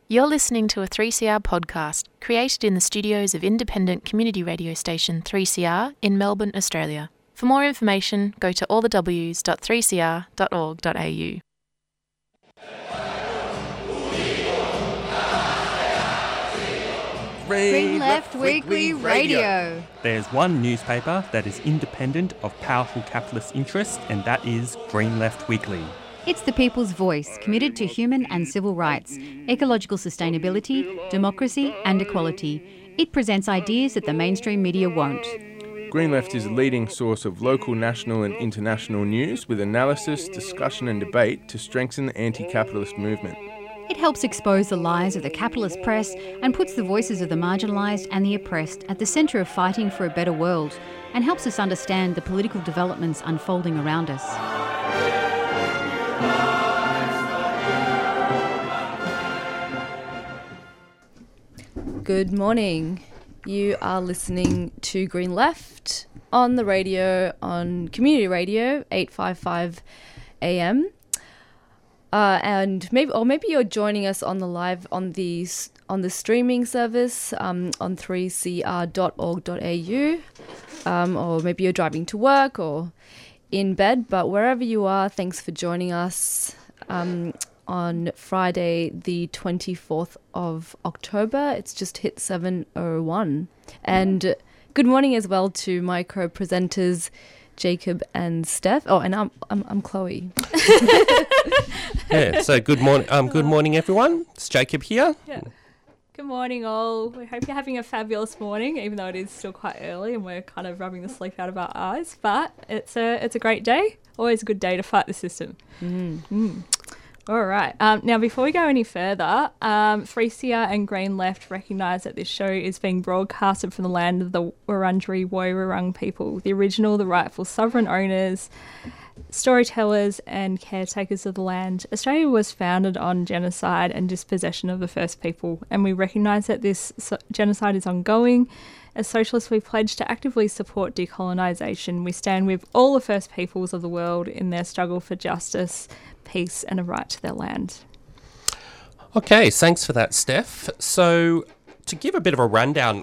You're listening to a 3CR podcast created in the studios of independent community radio station 3CR in Melbourne, Australia. For more information, go to allthews.3cr.org.au. Green Left Weekly Radio. There's one newspaper that is independent of powerful capitalist interests, and that is Green Left Weekly. It's the people's voice, committed to human and civil rights, ecological sustainability, democracy and equality. It presents ideas that the mainstream media won't. Green Left is a leading source of local, national and international news with analysis, discussion and debate to strengthen the anti-capitalist movement. It helps expose the lies of the capitalist press and puts the voices of the marginalised and the oppressed at the centre of fighting for a better world, and helps us understand the political developments unfolding around us. Good morning. You are listening to Green Left on the radio, on Community Radio, 855 AM. And maybe you're joining us on the live on the streaming service on 3cr.org.au, or maybe you're driving to work or in bed. But wherever you are, thanks for joining us on Friday, the 24th of October. It's just hit 7:01, and good morning as well to my co-presenters Jacob and Steph. Oh, and I'm Chloe. Yeah, so good morning everyone. It's Jacob here. Yeah. Good morning all. We hope you're having a fabulous morning, even though it is still quite early and we're kind of rubbing the sleep out of our eyes. But it's a great day. Always a good day to fight the system. All right. Now, before we go any further, 3CR and Green Left recognise that this show is being broadcasted from the land of the Wurundjeri Woiwurrung people, the original, the rightful sovereign owners, storytellers and caretakers of the land. Australia was founded on genocide and dispossession of the First People, and we recognise that this genocide is ongoing. As socialists, we pledge to actively support decolonisation. We stand with all the First Peoples of the world in their struggle for justice, peace and a right to their land. Okay, thanks for that, Steph. So to give a bit of a rundown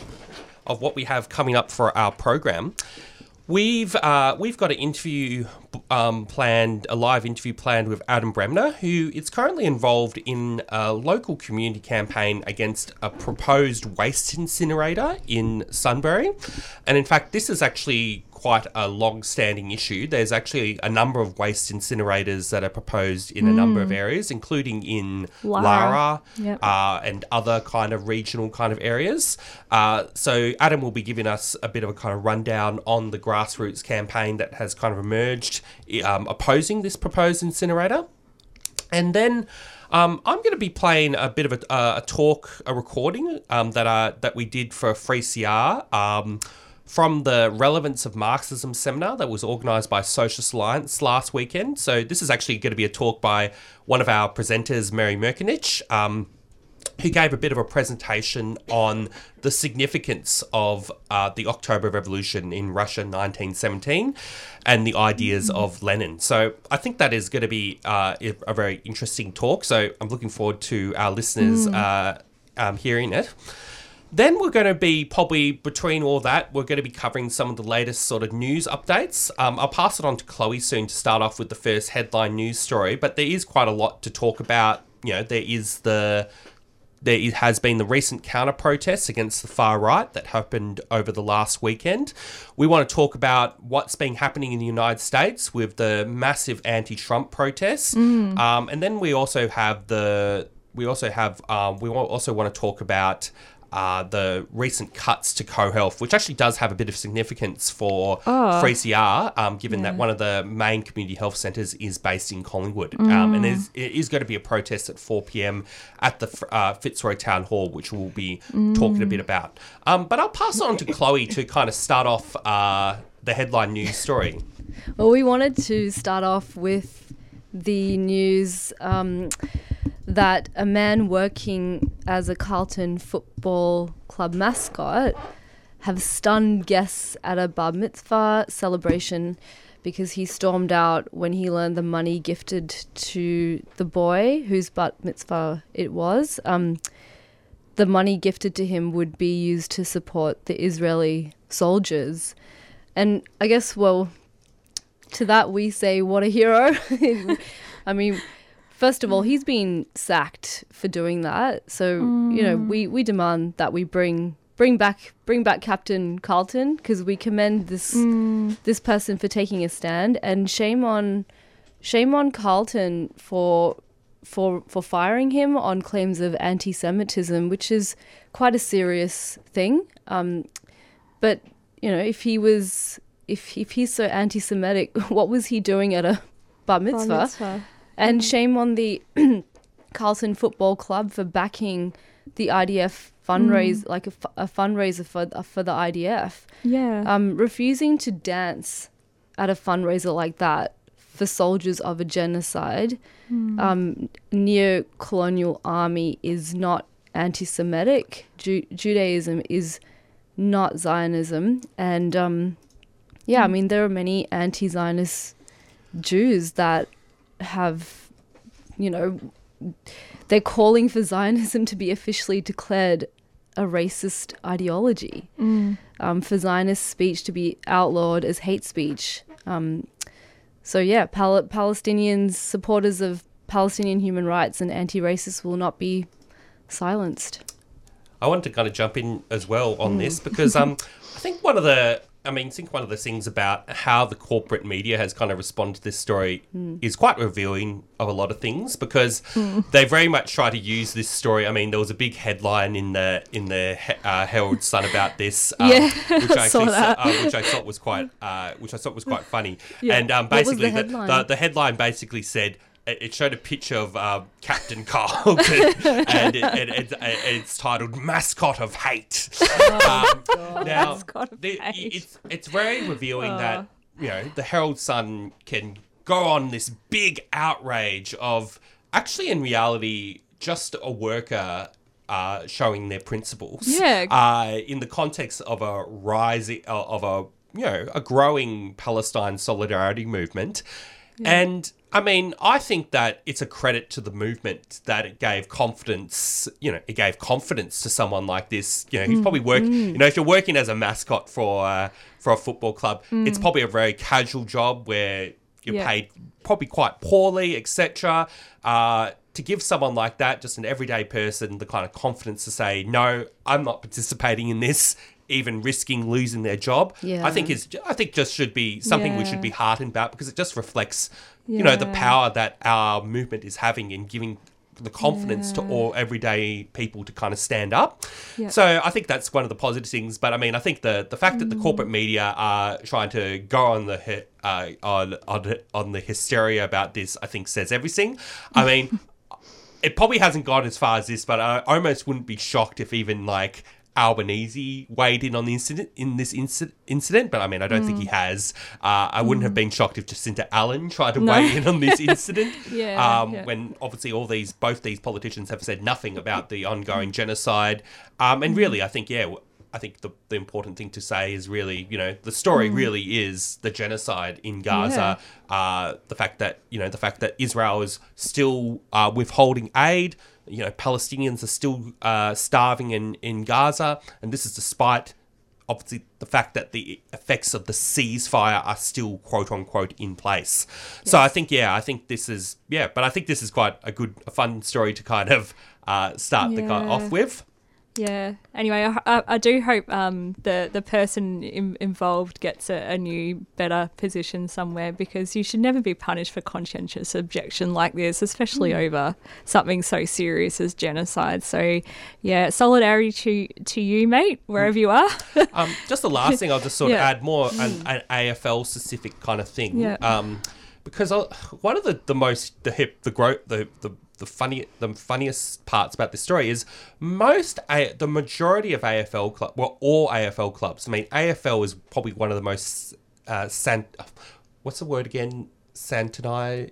of what we have coming up for our program, we've got an interview planned, a live interview planned with Adam Bremner, who is currently involved in a local community campaign against a proposed waste incinerator in Sunbury. And in fact, this is actually quite a long-standing issue. There's actually a number of waste incinerators that are proposed in a number of areas, including in Lara, Yep. And other kind of regional kind of areas. So Adam will be giving us a bit of a kind of rundown on the grassroots campaign that has kind of emerged opposing this proposed incinerator. And then I'm going to be playing a bit of a recording that we did for 3CR from the Relevance of Marxism seminar that was organised by Socialist Alliance last weekend. So this is actually going to be a talk by one of our presenters, Mary Merkenich, who gave a bit of a presentation on the significance of the October Revolution in Russia 1917 and the ideas of Lenin. So I think that is going to be a very interesting talk. So I'm looking forward to our listeners hearing it. Then we're going to be, probably between all that, we're going to be covering some of the latest sort of news updates. I'll pass it on to Chloe soon to start off with the first headline news story, but there is quite a lot to talk about. You know, there has been the recent counter-protests against the far right that happened over the last weekend. We want to talk about what's been happening in the United States with the massive anti-Trump protests. And then we also want to talk about the recent cuts to CoHealth, which actually does have a bit of significance for 3CR, given that one of the main community health centres is based in Collingwood. And it is going to be a protest at 4 p.m. at the Fitzroy Town Hall, which we'll be talking a bit about. But I'll pass it on to Chloe to kind of start off the headline news story. Well, we wanted to start off with the news that a man working as a Carlton Football Club mascot have stunned guests at a bar mitzvah celebration because he stormed out when he learned the money gifted to the boy whose bat mitzvah it was. The money gifted to him would be used to support the Israeli soldiers. And I guess, well, to that we say, what a hero. I mean, first of all, he's been sacked for doing that. So, we demand that we bring back Captain Carlton, because we commend this person for taking a stand, and shame on Carlton for firing him on claims of anti-Semitism, which is quite a serious thing. But if he's so anti-Semitic, what was he doing at a bar mitzvah? And shame on the Carlton Football Club for backing the IDF fundraise, like a fundraiser for the IDF. Yeah. Refusing to dance at a fundraiser like that for soldiers of a genocide, neo-colonial army is not anti-Semitic. Judaism is not Zionism. And, I mean, there are many anti-Zionist Jews that have, they're calling for Zionism to be officially declared a racist ideology, for Zionist speech to be outlawed as hate speech. Palestinians, supporters of Palestinian human rights and anti-racists will not be silenced. I wanted to kind of jump in as well on this because I think one of the things about how the corporate media has kind of responded to this story is quite revealing of a lot of things, because they very much try to use this story. I mean, there was a big headline in the Herald Sun about this, which I thought was quite funny. Yeah. And basically, the headline basically said, it showed a picture of Captain Carlton, and it's titled "Mascot of Hate." It's very revealing that the Herald Sun can go on this big outrage of actually, in reality, just a worker showing their principles. Yeah. In the context of a growing Palestine solidarity movement, and. I mean, I think that it's a credit to the movement that it gave confidence. It gave confidence to someone like this. He's probably working. If you're working as a mascot for a football club, it's probably a very casual job where you're paid probably quite poorly, etc. To give someone like that, just an everyday person, the kind of confidence to say, "No, I'm not participating in this," even risking losing their job. I think just should be something we should be heartened about, because it just reflects. The power that our movement is having in giving the confidence to all everyday people to kind of stand up. Yeah. So I think that's one of the positive things. But I mean, I think the fact that the corporate media are trying to go on the on the hysteria about this, I think says everything. I mean, it probably hasn't gone as far as this, but I almost wouldn't be shocked if even like Albanese weighed in on the incident, but I mean, I don't think he has. I wouldn't have been shocked if Jacinta Allen tried to weigh in on this incident. When obviously both these politicians have said nothing about the ongoing genocide. And really, I think the important thing to say is really, the story really is the genocide in Gaza. The fact that Israel is still withholding aid. Palestinians are still starving in Gaza, and this is despite, obviously, the fact that the effects of the ceasefire are still, quote unquote, in place. Yes. So I think this is quite a fun story to kind of start the guy off with. Yeah. Anyway, I do hope the person involved gets a new, better position somewhere, because you should never be punished for conscientious objection like this, especially over something so serious as genocide. So, yeah, solidarity to you, mate, wherever you are. Just the last thing, I'll just sort of add more an AFL specific kind of thing. Yeah. Because one of the funniest parts about this story is the majority of AFL clubs, well, all AFL clubs. I mean, AFL is probably one of the most what's the word again? Sanitized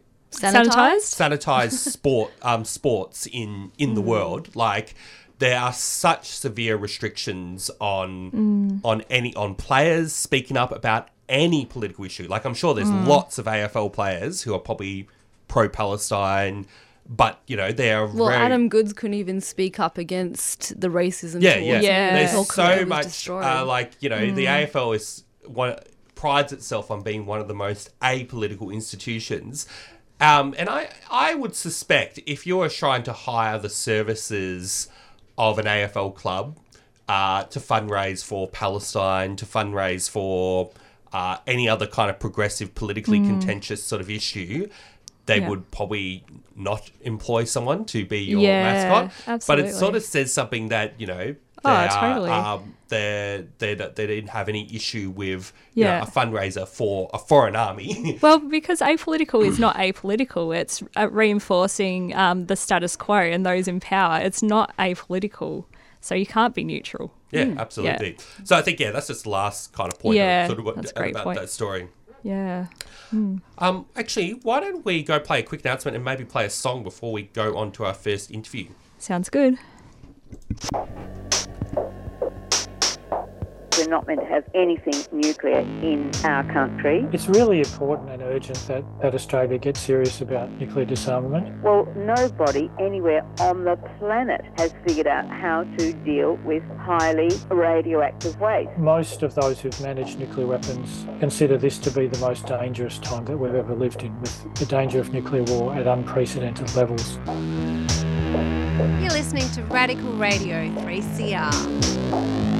sports in the world. Like, there are such severe restrictions on players speaking up about any political issue. Like, I'm sure there's lots of AFL players who are probably pro-Palestine, but, you know, they're Adam Goodes couldn't even speak up against the racism. There's so much, like, you know, the AFL is prides itself on being one of the most apolitical institutions. And I would suspect if you're trying to hire the services of an AFL club to fundraise for Palestine, to fundraise for any other kind of progressive, politically contentious sort of issue, they would probably not employ someone to be your mascot. Absolutely. But it sort of says something that, you know, they didn't have any issue with you know, a fundraiser for a foreign army. Well, because apolitical is not apolitical. It's reinforcing the status quo and those in power. It's not apolitical. So you can't be neutral. Yeah, absolutely. Yeah. So I think, that's just the last kind of point that's a great about point. that story. Yeah. Actually, why don't we go play a quick announcement and maybe play a song before we go on to our first interview? Sounds good. We're not meant to have anything nuclear in our country. It's really important and urgent that Australia gets serious about nuclear disarmament. Well, nobody anywhere on the planet has figured out how to deal with highly radioactive waste. Most of those who've managed nuclear weapons consider this to be the most dangerous time that we've ever lived in, with the danger of nuclear war at unprecedented levels. You're listening to Radical Radio 3CR.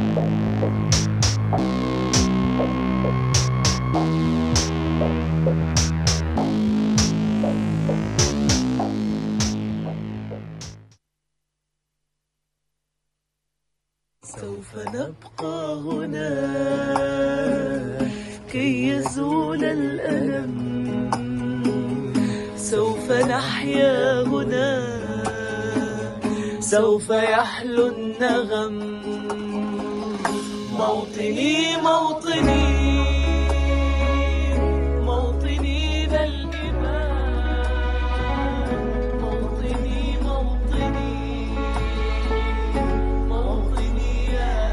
سوف نبقى هنا كي يزول الألم سوف نحيا هنا سوف يحلو النغم موطني موطني موطني ذا الإيمان موطني موطني موطني يا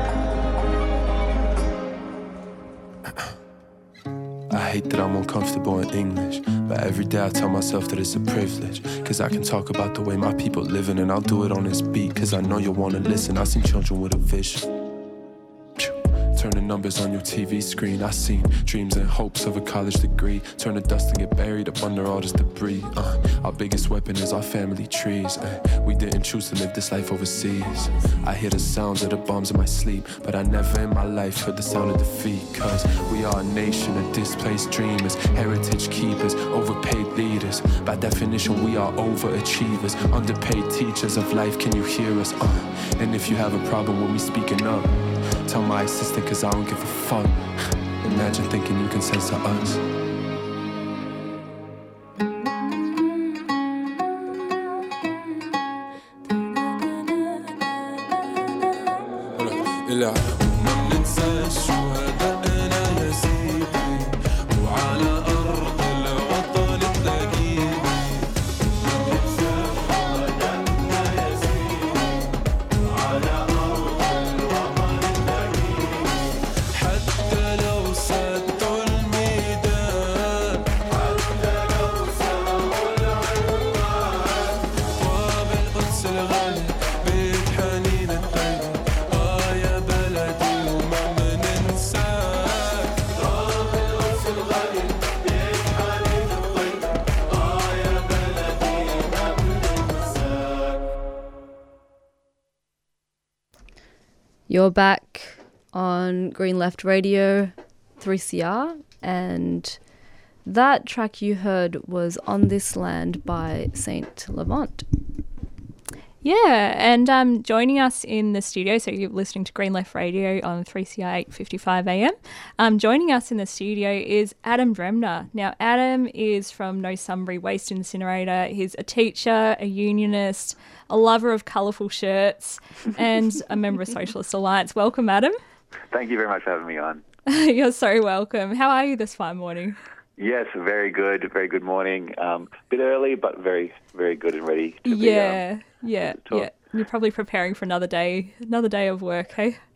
I hate that I'm uncomfortable in English, but every day I tell myself that it's a privilege, cause I can talk about the way my people living, and I'll do it on this beat, cause I know you'll wanna listen. I've seen children with a vision, turning numbers on your TV screen. I seen dreams and hopes of a college degree turn to dust and get buried up under all this debris. Our biggest weapon is our family trees. We didn't choose to live this life overseas. I hear the sounds of the bombs in my sleep, but I never in my life heard the sound of defeat. Cause we are a nation of displaced dreamers, heritage keepers, overpaid leaders. By definition we are overachievers, underpaid teachers of life. Can you hear us? And if you have a problem with me speaking up, tell my assistant, cause I don't give a fuck. Imagine thinking you can censor us. You're back on Green Left Radio 3CR, and that track you heard was On This Land by Saint Levant. Yeah, and joining us in the studio, so you're listening to Green Left Radio on 3CR 8:55 AM. Joining us in the studio is Adam Bremner. Now, Adam is from No Sunbury Waste Incinerator. He's a teacher, a unionist, a lover of colourful shirts, and a member of Socialist Alliance. Welcome, Adam. Thank you very much for having me on. You're so welcome. How are you this fine morning? Yes, very good. Very good morning. Bit early, but very, very good and ready to Yeah. You're probably preparing for another day of work, hey?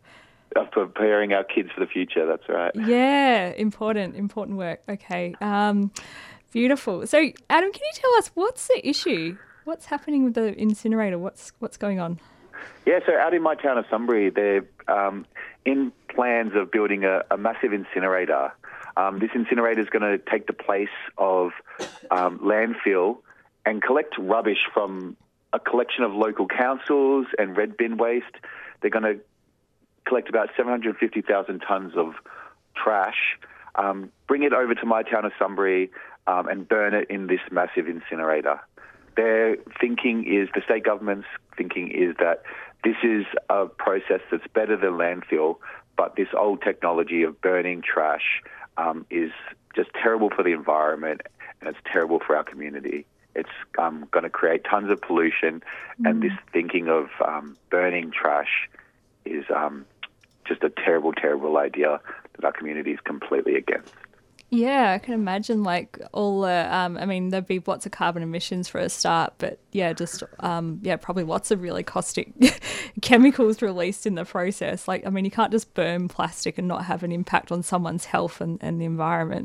preparing our kids for the future. That's right. Yeah, important work. Okay, beautiful. So, Adam, can you tell us what's the issue? What's happening with the incinerator? What's going on? Yeah, so out in my town of Sunbury, they're in plans of building a massive incinerator. This incinerator is going to take the place of landfill and collect rubbish from a collection of local councils and red bin waste. They're going to collect about 750,000 tonnes of trash, bring it over to my town of Sunbury and burn it in this massive incinerator. Their thinking is, the state government's thinking is that this is a process that's better than landfill, but this old technology of burning trash is just terrible for the environment and it's terrible for our community. It's going to create tons of pollution, and this thinking of burning trash is just a terrible, terrible idea that our community is completely against. Yeah, I can imagine all the, there'd be lots of carbon emissions for a start, but probably lots of really caustic chemicals released in the process. You can't just burn plastic and not have an impact on someone's health and the environment.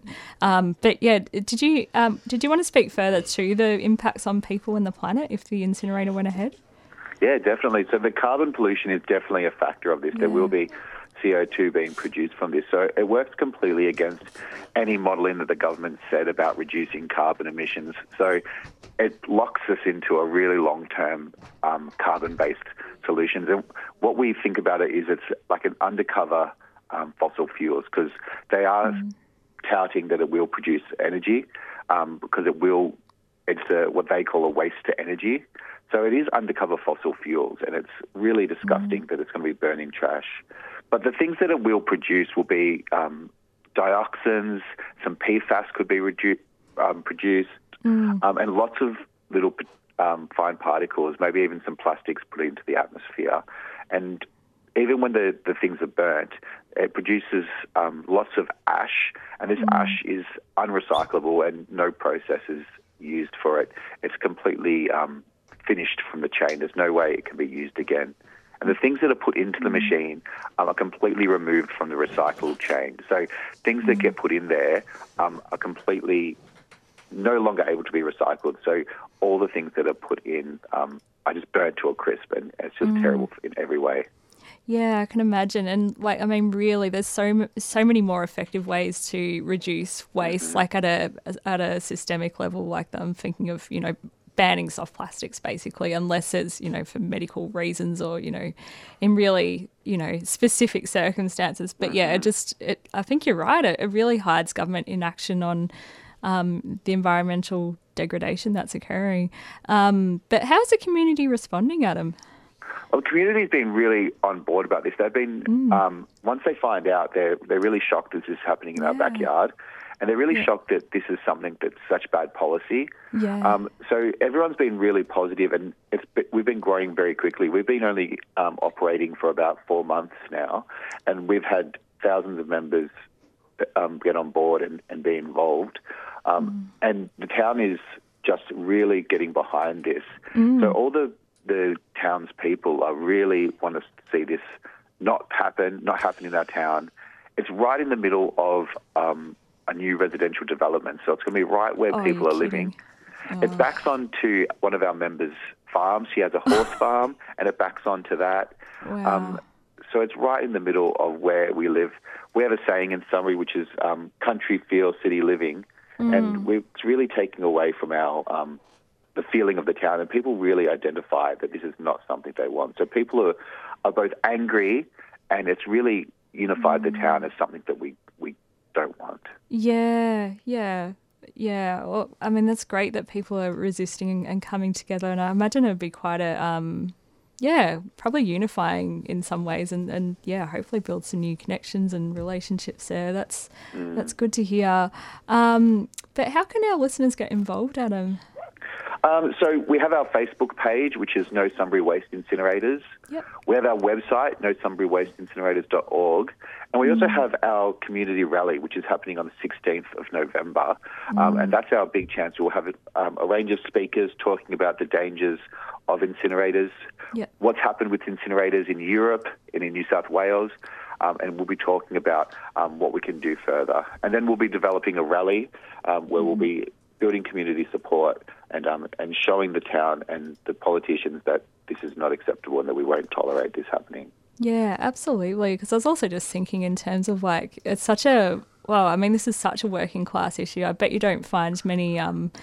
Did you want to speak further to the impacts on people and the planet if the incinerator went ahead? Yeah, definitely. So the carbon pollution is definitely a factor of this. Yeah. There will be CO2 being produced from this. So it works completely against any modelling that the government said about reducing carbon emissions. So it locks us into a really long-term carbon-based solutions. And what we think about it is it's like an undercover fossil fuels, because they are touting that it will produce energy because it's what they call a waste to energy. So it is undercover fossil fuels, and it's really disgusting that it's going to be burning trash. But the things that it will produce will be dioxins, some PFAS could be produced, and lots of little fine particles, maybe even some plastics put into the atmosphere. And even when the things are burnt, it produces lots of ash, and this ash is unrecyclable and no process is used for it. It's completely finished from the chain. There's no way it can be used again. And the things that are put into the machine are completely removed from the recycled chain. So things that get put in there are completely no longer able to be recycled. So all the things that are put in are just burnt to a crisp, and it's just terrible in every way. Yeah, I can imagine. And really, there's so many more effective ways to reduce waste, at a systemic level. I'm thinking of, banning soft plastics, basically, unless it's, for medical reasons or, in really, specific circumstances. But I think you're right. It really hides government inaction on the environmental degradation that's occurring. But how's the community responding, Adam? Well, the community's been really on board about this. They've been, once they find out, they're really shocked that this is happening in our backyard. And they're really shocked that this is something that's such bad policy. Yeah. So everyone's been really positive, and we've been growing very quickly. We've been only operating for about 4 months now, and we've had thousands of members get on board and be involved. And the town is just really getting behind this. So all the townspeople are really want to see this not happen in our town. It's right in the middle of a new residential development, so it's going to be right where people are living. It backs onto one of our members' farms. She has a horse farm, and it backs onto that. Wow. So it's right in the middle of where we live. We have a saying in Sunbury, which is country feel, city living, and it's really taking away from our the feeling of the town, and people really identify that this is not something they want. So people are both angry, and it's really unified the town as something that we don't want. Yeah. Well, that's great that people are resisting and coming together, and I imagine it would be quite a probably unifying in some ways, and hopefully build some new connections and relationships there. That's good to hear. But how can our listeners get involved, Adam? So we have our Facebook page, which is No Sunbury Waste Incinerators. Yep. We have our website, nosunburywasteincinerators.org. And we also have our community rally, which is happening on the 16th of November. And that's our big chance. We'll have a range of speakers talking about the dangers of incinerators, what's happened with incinerators in Europe and in New South Wales, and we'll be talking about what we can do further. And then we'll be developing a rally where we'll be building community support and showing the town and the politicians that this is not acceptable and that we won't tolerate this happening. Yeah, absolutely. Because I was also just thinking in terms of like, it's such a, well, I mean, this is such a working class issue. I bet you don't find many,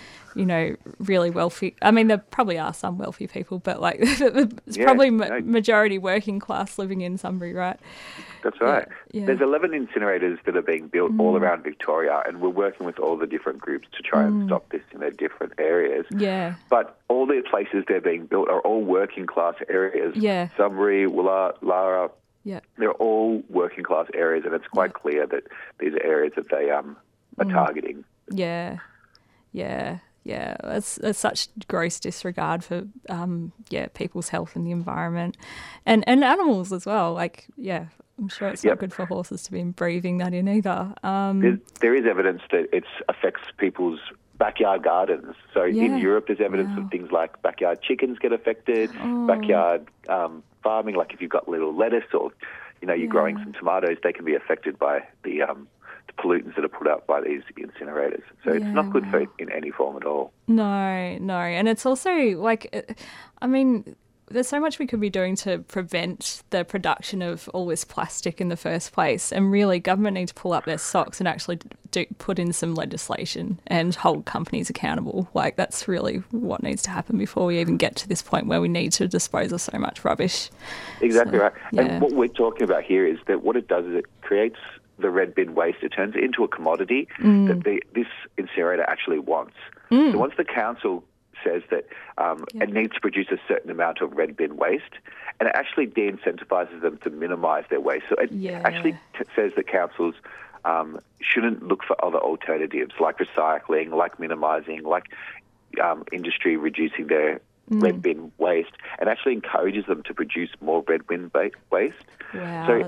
really wealthy. I mean, there probably are some wealthy people, but like it's probably majority working class living in Sunbury, right? That's right. Yeah. There's 11 incinerators that are being built all around Victoria, and we're working with all the different groups to try and stop this in their different areas. Yeah. But all the places they're being built are all working class areas. Yeah. Sunbury, Woollahra, Lara. Yeah. They're all working class areas, and it's quite clear that these are areas that they are targeting. Yeah. Yeah. Yeah, it's such gross disregard for people's health and the environment, and animals as well. Like, I'm sure it's not good for horses to be breathing that in either. There is evidence that it affects people's backyard gardens. So in Europe, there's evidence of things like backyard chickens get affected, backyard farming. Like if you've got little lettuce or you're growing some tomatoes, they can be affected by the pollutants that are put out by these incinerators. So it's not good for in any form at all. No. And it's also like, I mean, there's so much we could be doing to prevent the production of all this plastic in the first place. And really, government need to pull up their socks and actually put in some legislation and hold companies accountable. Like, that's really what needs to happen before we even get to this point where we need to dispose of so much rubbish. Exactly right. Yeah. And what we're talking about here is that what it does is it creates the red bin waste. It turns it into a commodity that this incinerator actually wants. So once the council says that it needs to produce a certain amount of red bin waste, and it actually de-incentivises them to minimise their waste. So it actually says that councils shouldn't look for other alternatives like recycling, like minimising, like industry reducing their red bin waste, and actually encourages them to produce more red bin waste. Wow, so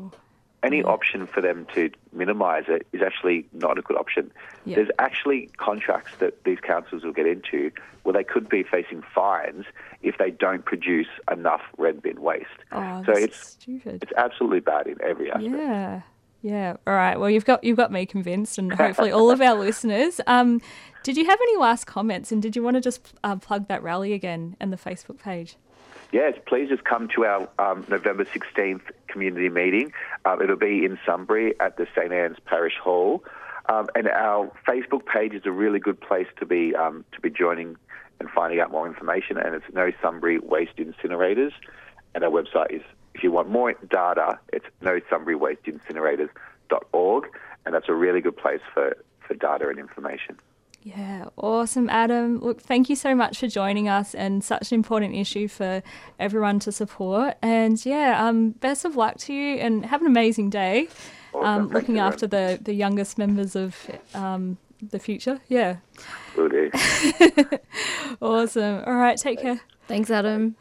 any option for them to minimise it is actually not a good option. Yeah. There's actually contracts that these councils will get into where they could be facing fines if they don't produce enough red bin waste. Oh, so it's stupid. It's absolutely bad in every aspect. Yeah. All right. Well, you've got me convinced, and hopefully all of our listeners. Did you have any last comments, and did you want to just plug that rally again and the Facebook page? Yes, please just come to our November 16th community meeting. It'll be in Sunbury at the St Anne's Parish Hall. And our Facebook page is a really good place to be joining and finding out more information. And it's No Sunbury Waste Incinerators. And our website is, if you want more data, it's nosunburywasteincinerators.org. And that's a really good place for data and information. Yeah, awesome, Adam. Look, thank you so much for joining us, and such an important issue for everyone to support. And best of luck to you, and have an amazing day. Awesome. Looking after the youngest members of the future. Yeah. Will do. Awesome. All right, take care. Thanks, Adam.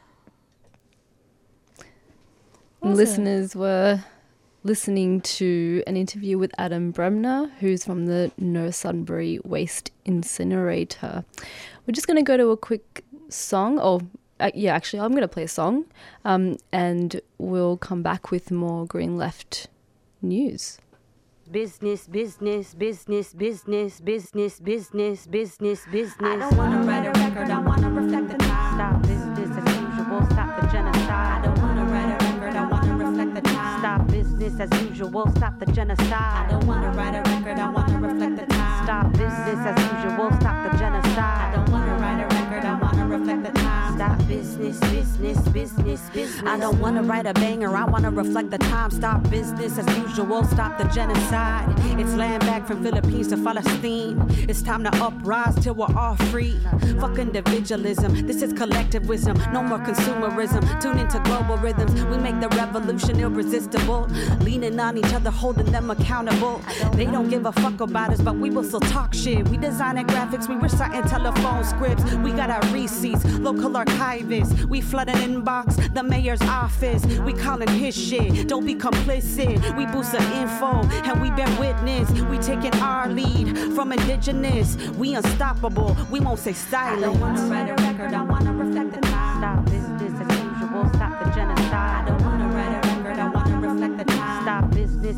Awesome. Listeners were listening to an interview with Adam Bremner, who's from the No Sunbury Waste Incinerator. We're just going to go to a quick song. Actually, I'm going to play a song, and we'll come back with more Green Left news. Business, business, business, business, business, business, business, business. I don't want to write a record, I want to reflect the time. Stop business as usual, stop the genocide. I don't want to write a record, I want to reflect the time. Stop business as usual, stop the genocide. I don't want to write a record, I want to reflect the time. Stop business as usual, stop the genocide. I don't want to write a record, I want to reflect the time. Stop business, business, business, business. I don't want to write a banger, I want to reflect the time. Stop business as usual, stop the genocide. It's land back from Philippines to Palestine. It's time to uprise till we're all free. Fuck individualism, this is collectivism. No more consumerism, tune into global rhythms. We make the revolution irresistible. Leaning on each other, holding them accountable. They don't give a fuck about us, but we will still talk shit. We designing graphics, we reciting telephone scripts. We got our receipts, local archivists. We flooding inbox, the mayor's office. We calling his shit, don't be complicit. We boost the info, and we bear witness. We taking our lead from indigenous. We unstoppable, we won't say silent. I don't want to write a record, I want to reflect the time. Stop business as usual, stop the genocide. I don't want to write a record, I want to reflect the time.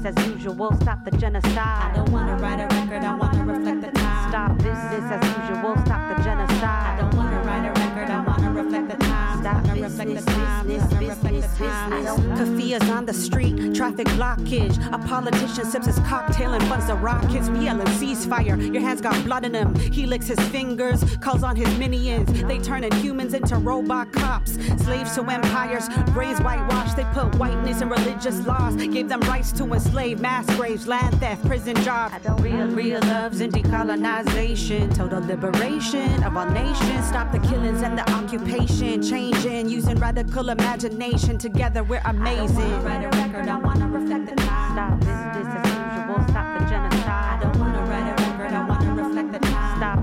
as usual, stop the genocide. I don't wanna write a record, I wanna reflect the time. Stop business as usual, stop the genocide. I don't wanna write a record, I wanna reflect the time. Stop business, business. Kafia's on the street, traffic blockage. A politician sips his cocktail and funds the rockets. We yelling ceasefire, your hands got blood in them. He licks his fingers, calls on his minions. They turning humans into robot cops. Slaves to empires, brains whitewashed. They put whiteness in religious laws. Gave them rights to enslave, mass graves, land theft, prison jobs. Real loves and decolonization. Total liberation of our nation. Stop the killings and the occupation. Changing, using radical imagination. Together we're amazing. I don't wanna write a record, I wanna reflect the time. Stop business as usual, stop the genocide. I don't wanna write a record, I wanna reflect the time. Stop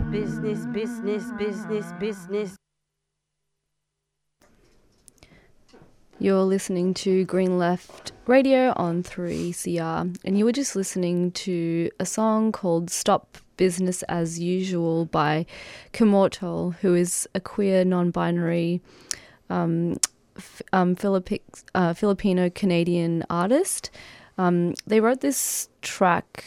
business. You're listening to Green Left Radio on 3CR, and you were just listening to a song called Stop Business as Usual by Kimortal, who is a queer, non-binary Filipino-Canadian artist. They wrote this track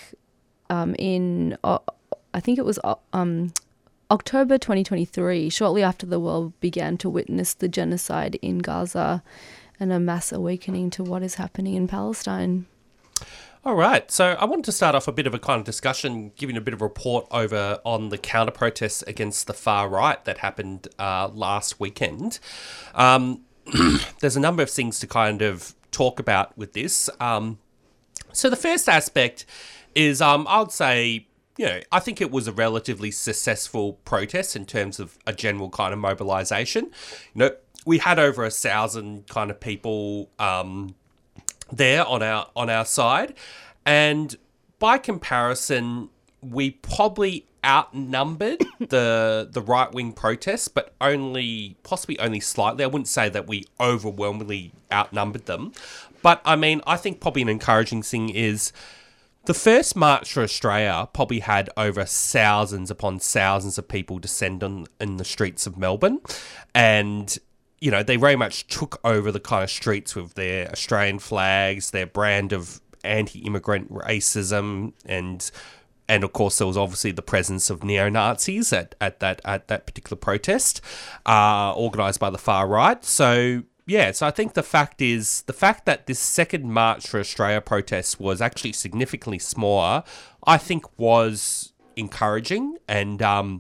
in, I think it was October 2023, shortly after the world began to witness the genocide in Gaza and a mass awakening to what is happening in Palestine. All right, so I wanted to start off a bit of a kind of discussion, giving a bit of a report over on the counter-protests against the far right that happened last weekend. There's a number of things to kind of talk about with this. So the first aspect is, I would say, I think it was a relatively successful protest in terms of a general kind of mobilisation. We had over 1,000 kind of people there on our side, and by comparison, we probably outnumbered the right-wing protests, but possibly only slightly. I wouldn't say that we overwhelmingly outnumbered them, but I mean, I think probably an encouraging thing is the first March for Australia probably had over thousands upon thousands of people descend in the streets of Melbourne, and they very much took over the kind of streets with their Australian flags, their brand of anti-immigrant racism, and of course there was obviously the presence of neo-Nazis at that particular protest, organised by the far right. So I think the fact that this second March for Australia protest was actually significantly smaller, I think was encouraging, and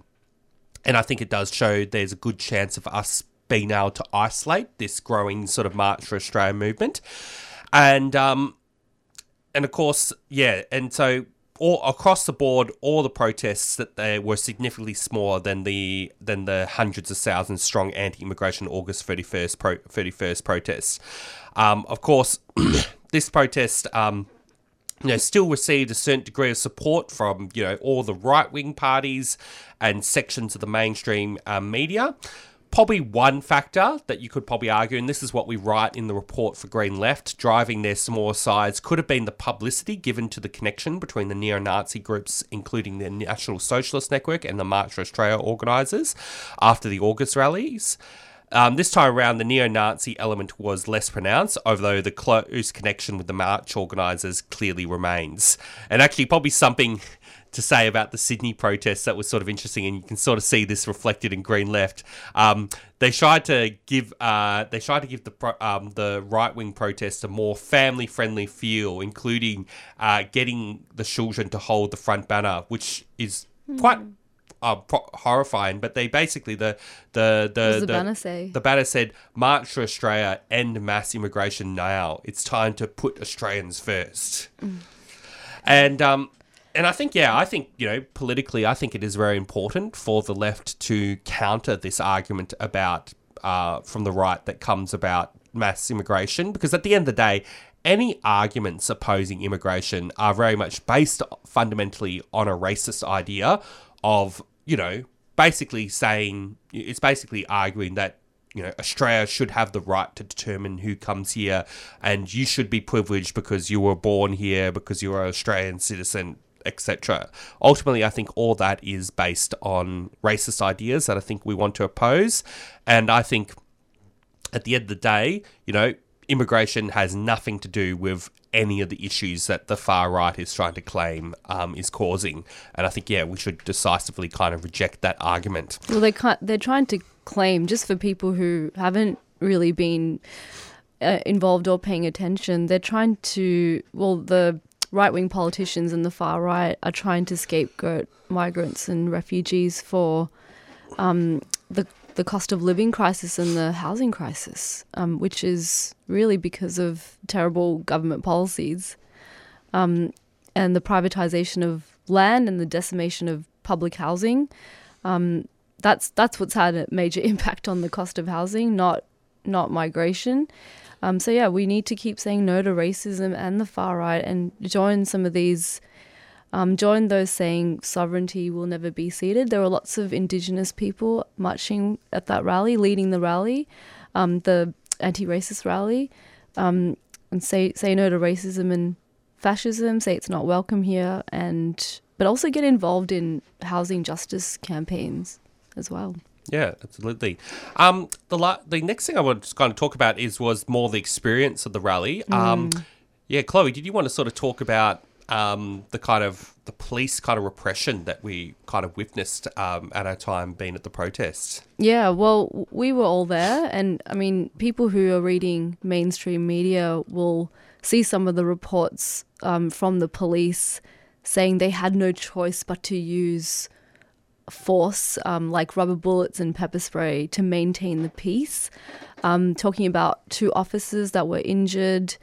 I think it does show there's a good chance of us being able to isolate this growing sort of March for Australia movement. And of course, and so all across the board, all the protests that they were significantly smaller than the hundreds of thousands strong anti-immigration August 31st protests. Of course, this protest still received a certain degree of support from all the right-wing parties and sections of the mainstream media. Probably one factor that you could probably argue, and this is what we write in the report for Green Left, driving their smaller sides, could have been the publicity given to the connection between the neo-Nazi groups, including the National Socialist Network and the March for Australia organisers after the August rallies. This time around, the neo-Nazi element was less pronounced, although the close connection with the March organisers clearly remains. And actually, probably something to say about the Sydney protests that was sort of interesting, and you can sort of see this reflected in Green Left. They tried to give the right-wing protests a more family-friendly feel, including getting the children to hold the front banner, which is quite horrifying. But they basically the banner say? The banner said, "March for Australia, end mass immigration now. It's time to put Australians first." And I think, politically, I think it is very important for the left to counter this argument about, from the right, that comes about mass immigration, because at the end of the day, any arguments opposing immigration are very much based fundamentally on a racist idea of, basically saying, it's basically arguing that, Australia should have the right to determine who comes here, and you should be privileged because you were born here, because you are an Australian citizen, etc. Ultimately, I think all that is based on racist ideas that I think we want to oppose. And I think at the end of the day, immigration has nothing to do with any of the issues that the far right is trying to claim is causing. And I think, we should decisively kind of reject that argument. Well, they're trying to claim, just for people who haven't really been involved or paying attention, they're trying to, the right-wing politicians and the far right are trying to scapegoat migrants and refugees for the cost of living crisis and the housing crisis, which is really because of terrible government policies and the privatisation of land and the decimation of public housing. That's what's had a major impact on the cost of housing, not migration. We need to keep saying no to racism and the far right and join some of these. Join those saying sovereignty will never be ceded. There were lots of Indigenous people marching at that rally, leading the rally, the anti-racist rally, and say no to racism and fascism, say it's not welcome here, but also get involved in housing justice campaigns as well. Yeah, absolutely. The next thing I want to kind of talk about was more the experience of the rally. Chloe, did you want to sort of talk about the police kind of repression that we kind of witnessed at our time being at the protest? Yeah, well, we were all there, and I mean, people who are reading mainstream media will see some of the reports from the police saying they had no choice but to use force, like rubber bullets and pepper spray, to maintain the peace. Talking about 2 officers that were injured,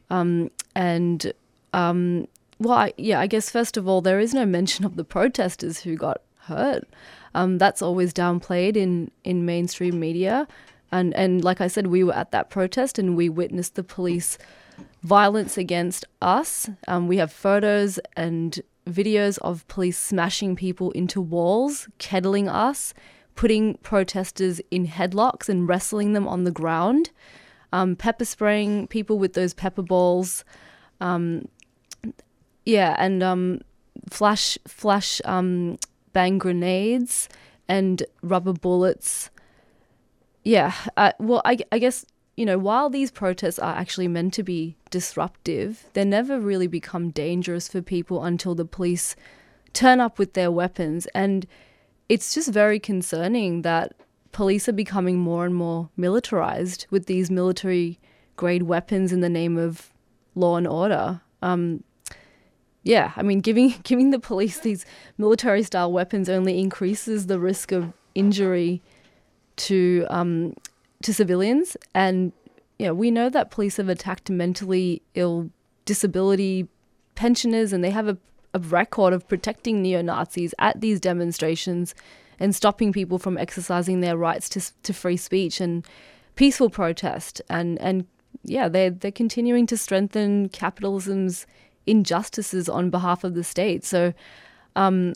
I guess first of all, there is no mention of the protesters who got hurt. That's always downplayed in mainstream media. And like I said, we were at that protest and we witnessed the police violence against us. We have photos and videos of police smashing people into walls, kettling us, putting protesters in headlocks and wrestling them on the ground, pepper spraying people with those pepper balls. Flash bang grenades and rubber bullets. I guess, while these protests are actually meant to be disruptive, they never really become dangerous for people until the police turn up with their weapons. And it's just very concerning that police are becoming more and more militarized with these military-grade weapons in the name of law and order. Giving the police these military-style weapons only increases the risk of injury to civilians. And we know that police have attacked mentally ill, disability pensioners, and they have a record of protecting neo-Nazis at these demonstrations and stopping people from exercising their rights to free speech and peaceful protest. And they're continuing to strengthen capitalism's injustices on behalf of the state. So, I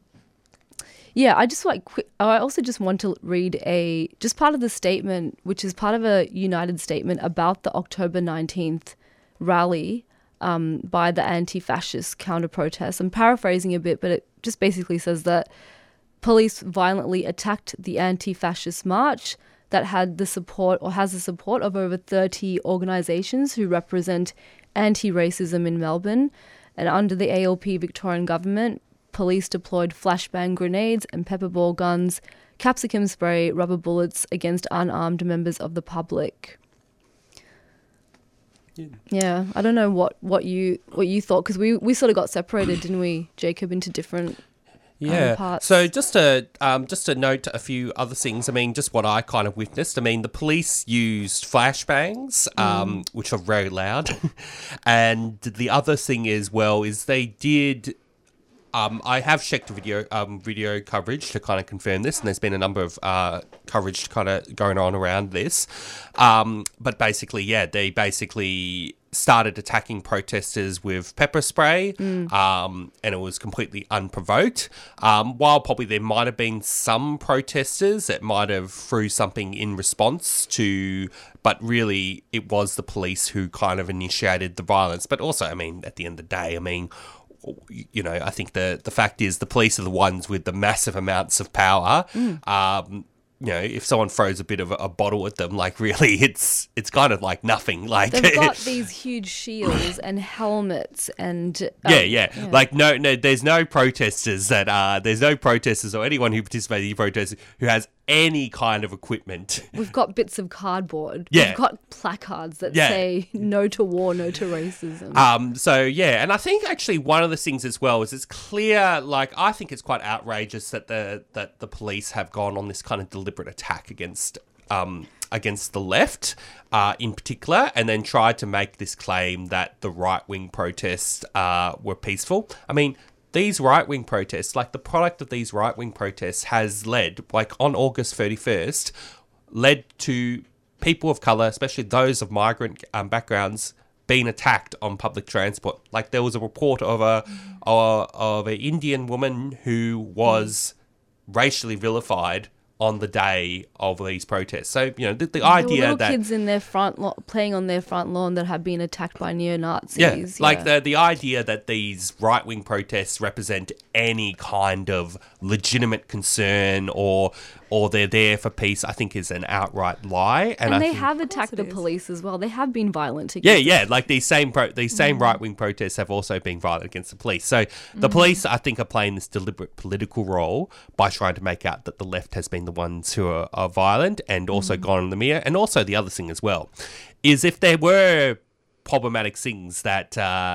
also just want to read just part of the statement, which is part of a united statement about the October 19th rally by the anti-fascist counter-protests. I'm paraphrasing a bit, but it just basically says that police violently attacked the anti-fascist march that had the support or has the support of over 30 organisations who represent anti-racism in Melbourne. And under the ALP Victorian government, police deployed flashbang grenades and pepper ball guns, capsicum spray, rubber bullets against unarmed members of the public. Yeah, I don't know what you thought, because we sort of got separated, didn't we, Jacob, into different parts. So just to note a few other things. I mean, just what I kind of witnessed. I mean, the police used flashbangs, which are very loud, and the other thing is they did. I have checked video coverage to kind of confirm this, and there's been a number of coverage kind of going on around this. But basically, they basically started attacking protesters with pepper spray, and it was completely unprovoked. While probably there might have been some protesters that might have threw something in response to, but really it was the police who kind of initiated the violence. But also, I mean, at the end of the day, I mean, I think the fact is the police are the ones with the massive amounts of power. if someone throws a bit of a bottle at them, like really, it's kind of like nothing. Like they've got these huge shields and helmets and like no, there's no protesters or anyone who participated in protests who has any kind of equipment. We've got bits of cardboard. Yeah. We've got placards that say no to war, no to racism. And I think actually one of the things as well is it's clear, like I think it's quite outrageous that the police have gone on this kind of deliberate attack against the left in particular, and then tried to make this claim that the right-wing protests were peaceful. I mean, these right-wing protests, like the product of these right-wing protests has led, like on August 31st, led to people of colour, especially those of migrant backgrounds, being attacked on public transport. Like there was a report of an Indian woman who was racially vilified on the day of these protests. So, the idea little that kids in their playing on their front lawn that have been attacked by neo-Nazis. The idea that these right-wing protests represent any kind of legitimate concern or they're there for peace, I think is an outright lie. And they have attacked the police as well. They have been violent against them. Like these same right-wing protests have also been violent against the police. So the police, I think, are playing this deliberate political role by trying to make out that the left has been the ones who are violent and also gone on the mirror. And also the other thing as well is if there were problematic things that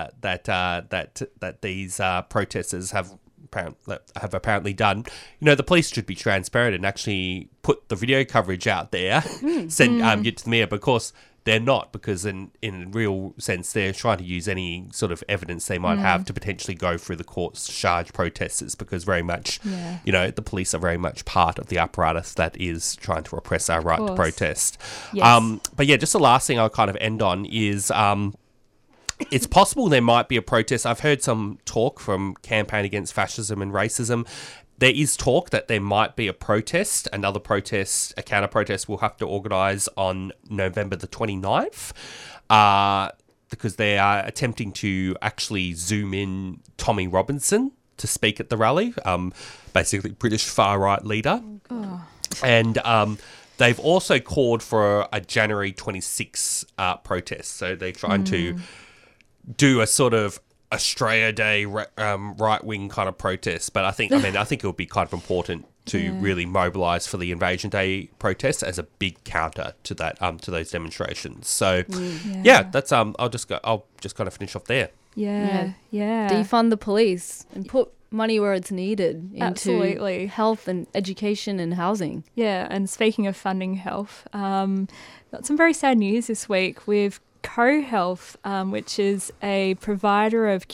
these protesters have apparently done, the police should be transparent and actually put the video coverage out there, send it to the media. But of course, they're not, because in a real sense, they're trying to use any sort of evidence they might have to potentially go through the courts to charge protesters, because very much, the police are very much part of the apparatus that is trying to repress our right to protest. Yes. But just the last thing I'll kind of end on is it's possible there might be a protest. I've heard some talk from Campaign Against Fascism and Racism. There is talk that there might be a protest, another protest, a counter-protest we'll have to organise on November the 29th, because they are attempting to actually zoom in Tommy Robinson to speak at the rally, basically British far-right leader. And they've also called for a January 26 protest. So they're trying to do a sort of Australia Day right-wing kind of protest. But I think it would be kind of important to really mobilise for the Invasion Day protests as a big counter to that to those demonstrations. So that's I'll just kind of finish off there. Yeah. Defund the police and put money where it's needed into health and education and housing. Yeah, and speaking of funding health, got some very sad news this week with CoHealth, which is a provider of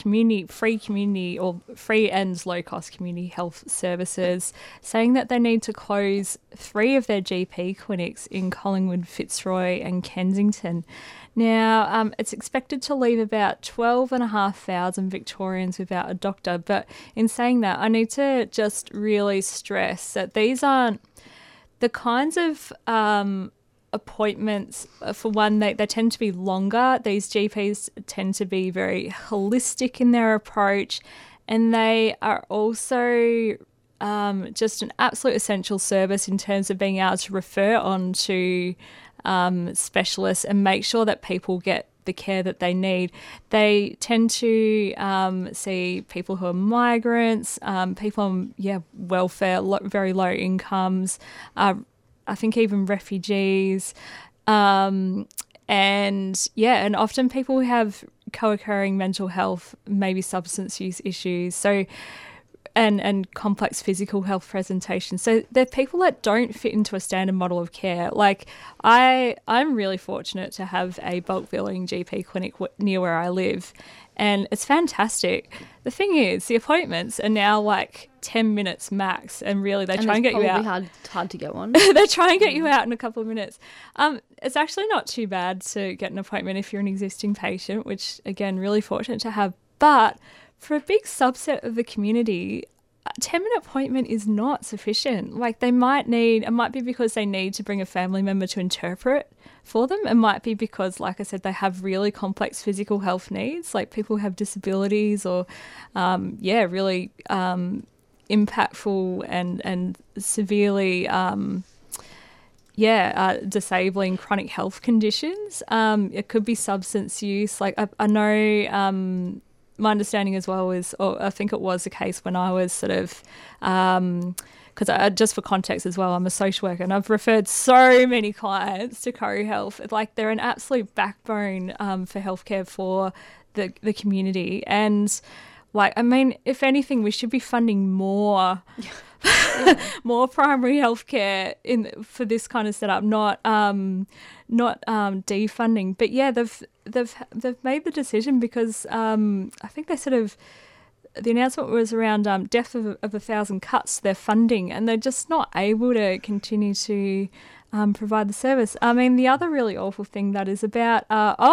free and low-cost community health services, saying that they need to close 3 of their GP clinics in Collingwood, Fitzroy and Kensington. Now, it's expected to leave about 12,500 Victorians without a doctor, but in saying that, I need to just really stress that these aren't the kinds of appointments. For one, they tend to be longer. These GPs tend to be very holistic in their approach, and they are also just an absolute essential service in terms of being able to refer on to specialists and make sure that people get the care that they need. They tend to see people who are migrants, people on welfare, very low incomes, I think even refugees, and often people who have co-occurring mental health, maybe substance use issues, so and complex physical health presentations. So they're people that don't fit into a standard model of care. Like I'm really fortunate to have a bulk billing GP clinic near where I live, and it's fantastic. The thing is, the appointments are now like 10 minutes max, and really they try and get you out. It's hard to get one. They try and get you out in a couple of minutes. It's actually not too bad to get an appointment if you're an existing patient, which again, really fortunate to have. But for a big subset of the community, a 10-minute appointment is not sufficient. Like it might be because they need to bring a family member to interpret for them. It might be because, like I said, they have really complex physical health needs, like people who have disabilities or, really impactful and severely disabling chronic health conditions. It could be substance use. Like I know my understanding as well is, or I think it was the case when I was sort of, because just for context as well, I'm a social worker and I've referred so many clients to Koru Health. Like they're an absolute backbone for healthcare for the community. And like, I mean, if anything, we should be funding more more primary healthcare for this kind of setup, not defunding. But yeah, they've made the decision because I think they sort of, the announcement was around death of 1,000 cuts to their funding, and they're just not able to continue to provide the service. I mean, the other really awful thing that is about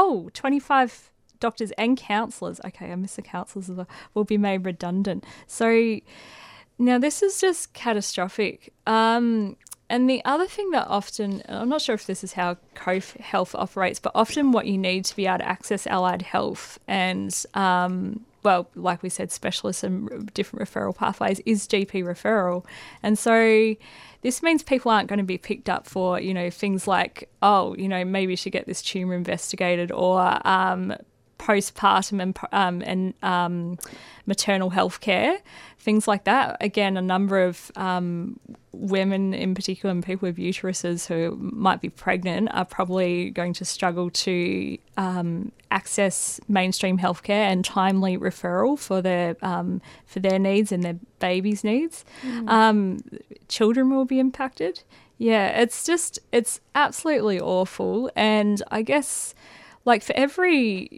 25 doctors and counsellors, okay, I missed the counsellors as well, will be made redundant. So now this is just catastrophic. And the other thing that often, I'm not sure if this is how Koru Health operates, but often what you need to be able to access allied health and, well, like we said, specialists and different referral pathways is GP referral. And so this means people aren't going to be picked up for, things like, maybe you should get this tumour investigated, or postpartum and maternal health care, things like that. Again, a number of women in particular and people with uteruses who might be pregnant are probably going to struggle to access mainstream healthcare and timely referral for their needs and their babies' needs. Children will be impacted. Yeah, it's absolutely awful. And I guess, like, for every,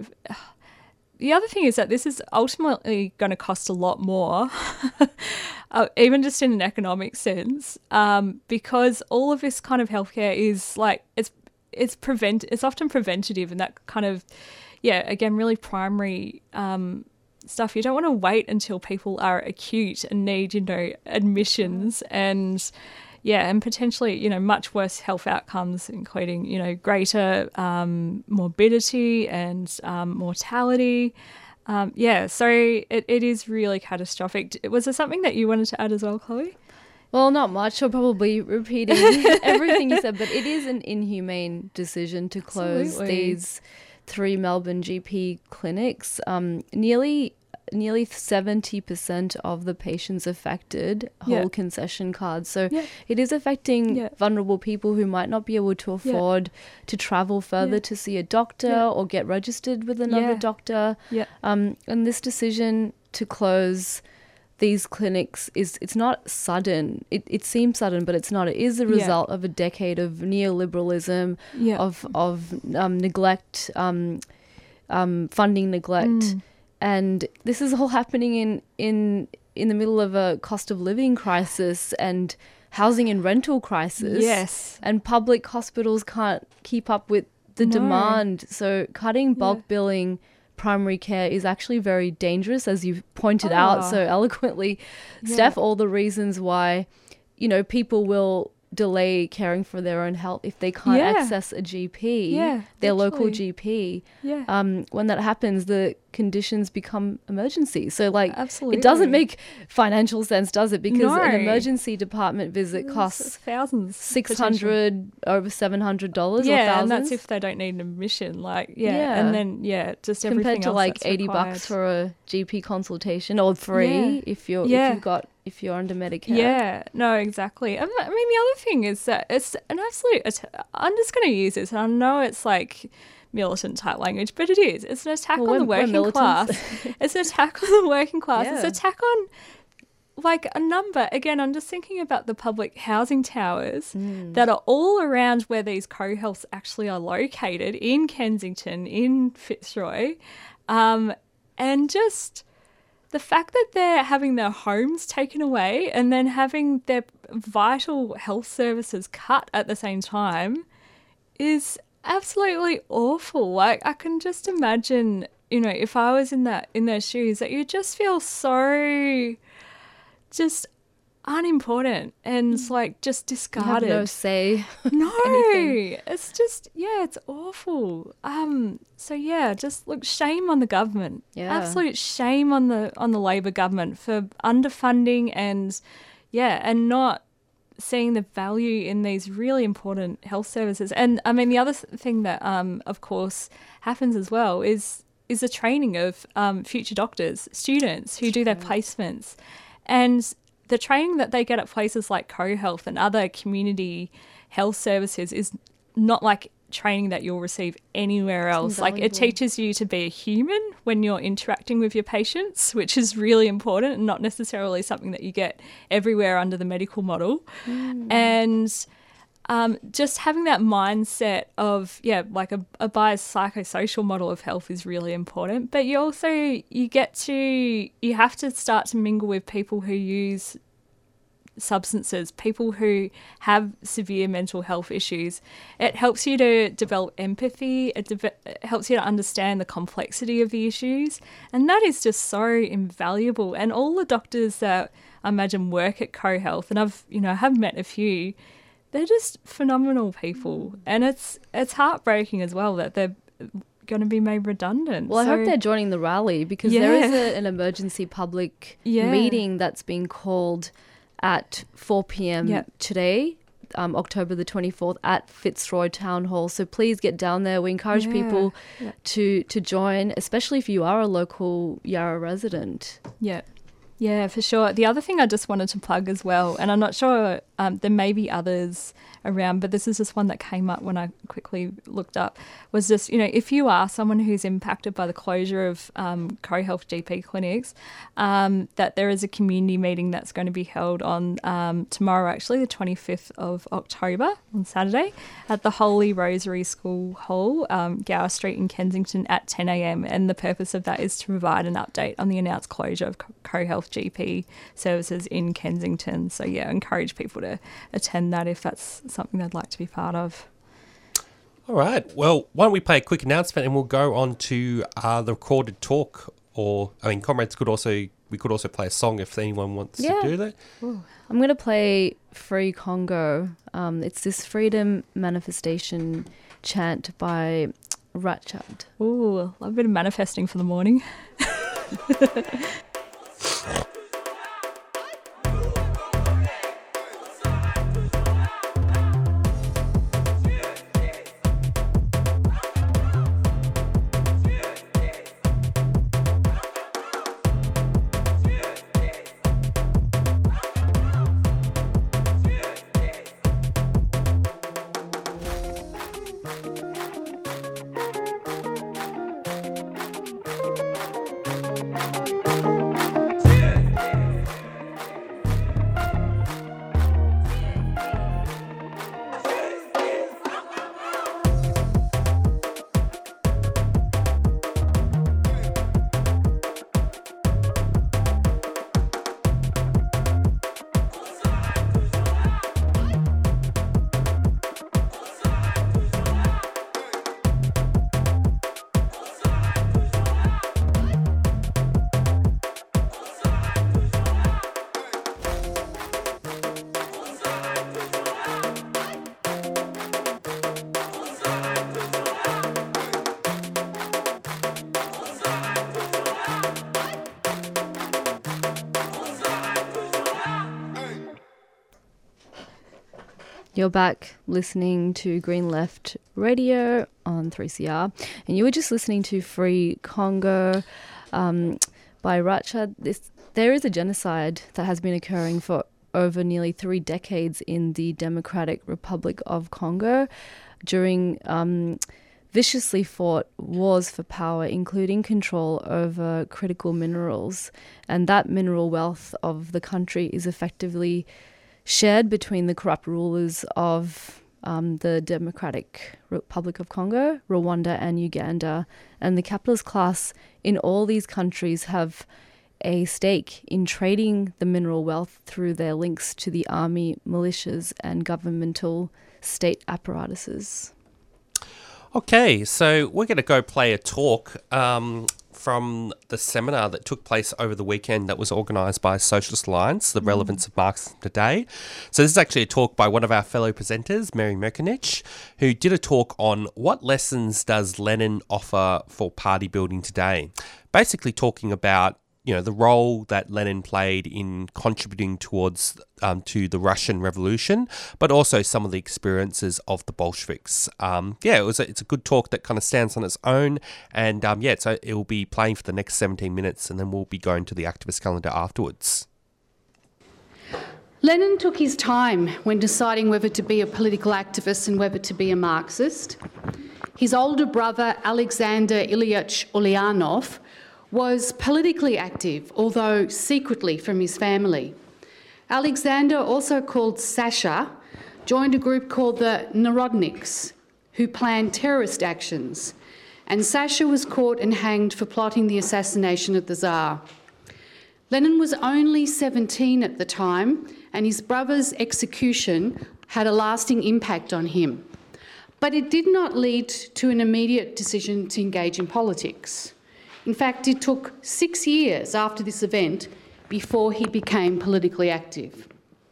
the other thing is that this is ultimately going to cost a lot more, even just in an economic sense, because all of this kind of healthcare is like, it's often preventative, and that kind of, again, really primary stuff. You don't want to wait until people are acute and need, admissions and potentially, potentially, much worse health outcomes, including, greater morbidity and mortality. So it is really catastrophic. Was there something that you wanted to add as well, Chloe? Well, not much. I'll probably repeating everything you said, but it is an inhumane decision to close these 3 Melbourne GP clinics. Nearly 70% of the patients affected hold concession cards. So it is affecting vulnerable people who might not be able to afford to travel further to see a doctor or get registered with another doctor. And this decision to close these clinics it's not sudden. It seems sudden, but it's not. It is the result of a decade of neoliberalism, of neglect, funding neglect. And this is all happening in the middle of a cost of living crisis and housing and rental crisis. Yes. And public hospitals can't keep up with the demand. So cutting bulk billing primary care is actually very dangerous, as you pointed out so eloquently, Steph, all the reasons why, people will delay caring for their own health if they can't access a GP, their local GP. When that happens, the conditions become emergencies. So, like, it doesn't make financial sense, does it? Because an emergency department visit costs thousands, $600, over $700 or thousands. And that's if they don't need an admission. And then just everything compared to else like that's $80 required. for a GP consultation, or free if you're if you're under Medicare. Yeah, no, exactly. I mean, the other thing is that it's an absolute, I'm just going to use this, and I know it's like militant type language, but it is. It's an attack on the working class. It's an attack on the working class. It's an attack on, like, a number. Again, I'm just thinking about the public housing towers that are all around where these Koru Healths actually are located, in Kensington, in Fitzroy, and just the fact that they're having their homes taken away and then having their vital health services cut at the same time is absolutely awful. Like, I can just imagine, if I was in their shoes, that you just feel so just unimportant and like just discarded. You have no say. No, anything. It's just it's awful. Just look, shame on the government. Absolute shame on the Labor government for underfunding and not seeing the value in these really important health services. And I mean, the other thing that, of course, happens as well is the training of future doctors, students who do their placements. And the training that they get at places like CoHealth and other community health services is not like training that you'll receive anywhere else. Like, it teaches you to be a human when you're interacting with your patients, which is really important and not necessarily something that you get everywhere under the medical model. And just having that mindset of, like a biopsychosocial model of health is really important. But you have to start to mingle with people who use substances, people who have severe mental health issues. It helps you to develop empathy. It helps you to understand the complexity of the issues. And that is just so invaluable. And all the doctors that I imagine work at CoHealth, and I have met a few, they're just phenomenal people. And it's heartbreaking as well that they're going to be made redundant. Well, I hope they're joining the rally, because there is an emergency public meeting that's been called at 4 p.m. today, October the 24th, at Fitzroy Town Hall. So please get down there. We encourage people to join, especially if you are a local Yarra resident. Yeah, for sure. The other thing I just wanted to plug as well, and I'm not sure, there may be others around, but this is just one that came up when I quickly looked up, was just, if you are someone who's impacted by the closure of CoHealth GP clinics, that there is a community meeting that's going to be held on tomorrow, actually, the 25th of October, on Saturday, at the Holy Rosary School Hall, Gower Street in Kensington at 10 a.m. And the purpose of that is to provide an update on the announced closure of CoHealth GP services in Kensington. So I encourage people to attend that if that's something they'd like to be part of. All right. Well, why don't we play a quick announcement and we'll go on to the recorded talk. Comrades we could also play a song if anyone wants to do that. Ooh. I'm going to play Free Congo. It's this freedom manifestation chant by Ratchad. Ooh, love a bit of manifesting for the morning. You're back listening to Green Left Radio on 3CR, and you were just listening to Free Congo by Ratchad. There is a genocide that has been occurring for over nearly 3 decades in the Democratic Republic of Congo during viciously fought wars for power, including control over critical minerals. And that mineral wealth of the country is effectively shared between the corrupt rulers of the Democratic Republic of Congo, Rwanda and Uganda. And the capitalist class in all these countries have a stake in trading the mineral wealth through their links to the army, militias and governmental state apparatuses. Okay, so we're going to go play a talk from the seminar that took place over the weekend that was organised by Socialist Alliance, The Relevance of Marxism Today. So this is actually a talk by one of our fellow presenters, Mary Merkenich, who did a talk on what lessons does Lenin offer for party building today. Basically talking about the role that Lenin played in contributing towards to the Russian Revolution, but also some of the experiences of the Bolsheviks. It's a good talk that kind of stands on its own, and so it will be playing for the next 17 minutes, and then we'll be going to the activist calendar afterwards. Lenin took his time when deciding whether to be a political activist and whether to be a Marxist. His older brother, Alexander Ilyich Ulyanov, was politically active, although secretly from his family. Alexander, also called Sasha, joined a group called the Narodniks, who planned terrorist actions, and Sasha was caught and hanged for plotting the assassination of the Tsar. Lenin was only 17 at the time, and his brother's execution had a lasting impact on him. But it did not lead to an immediate decision to engage in politics. In fact, it took 6 years after this event before he became politically active.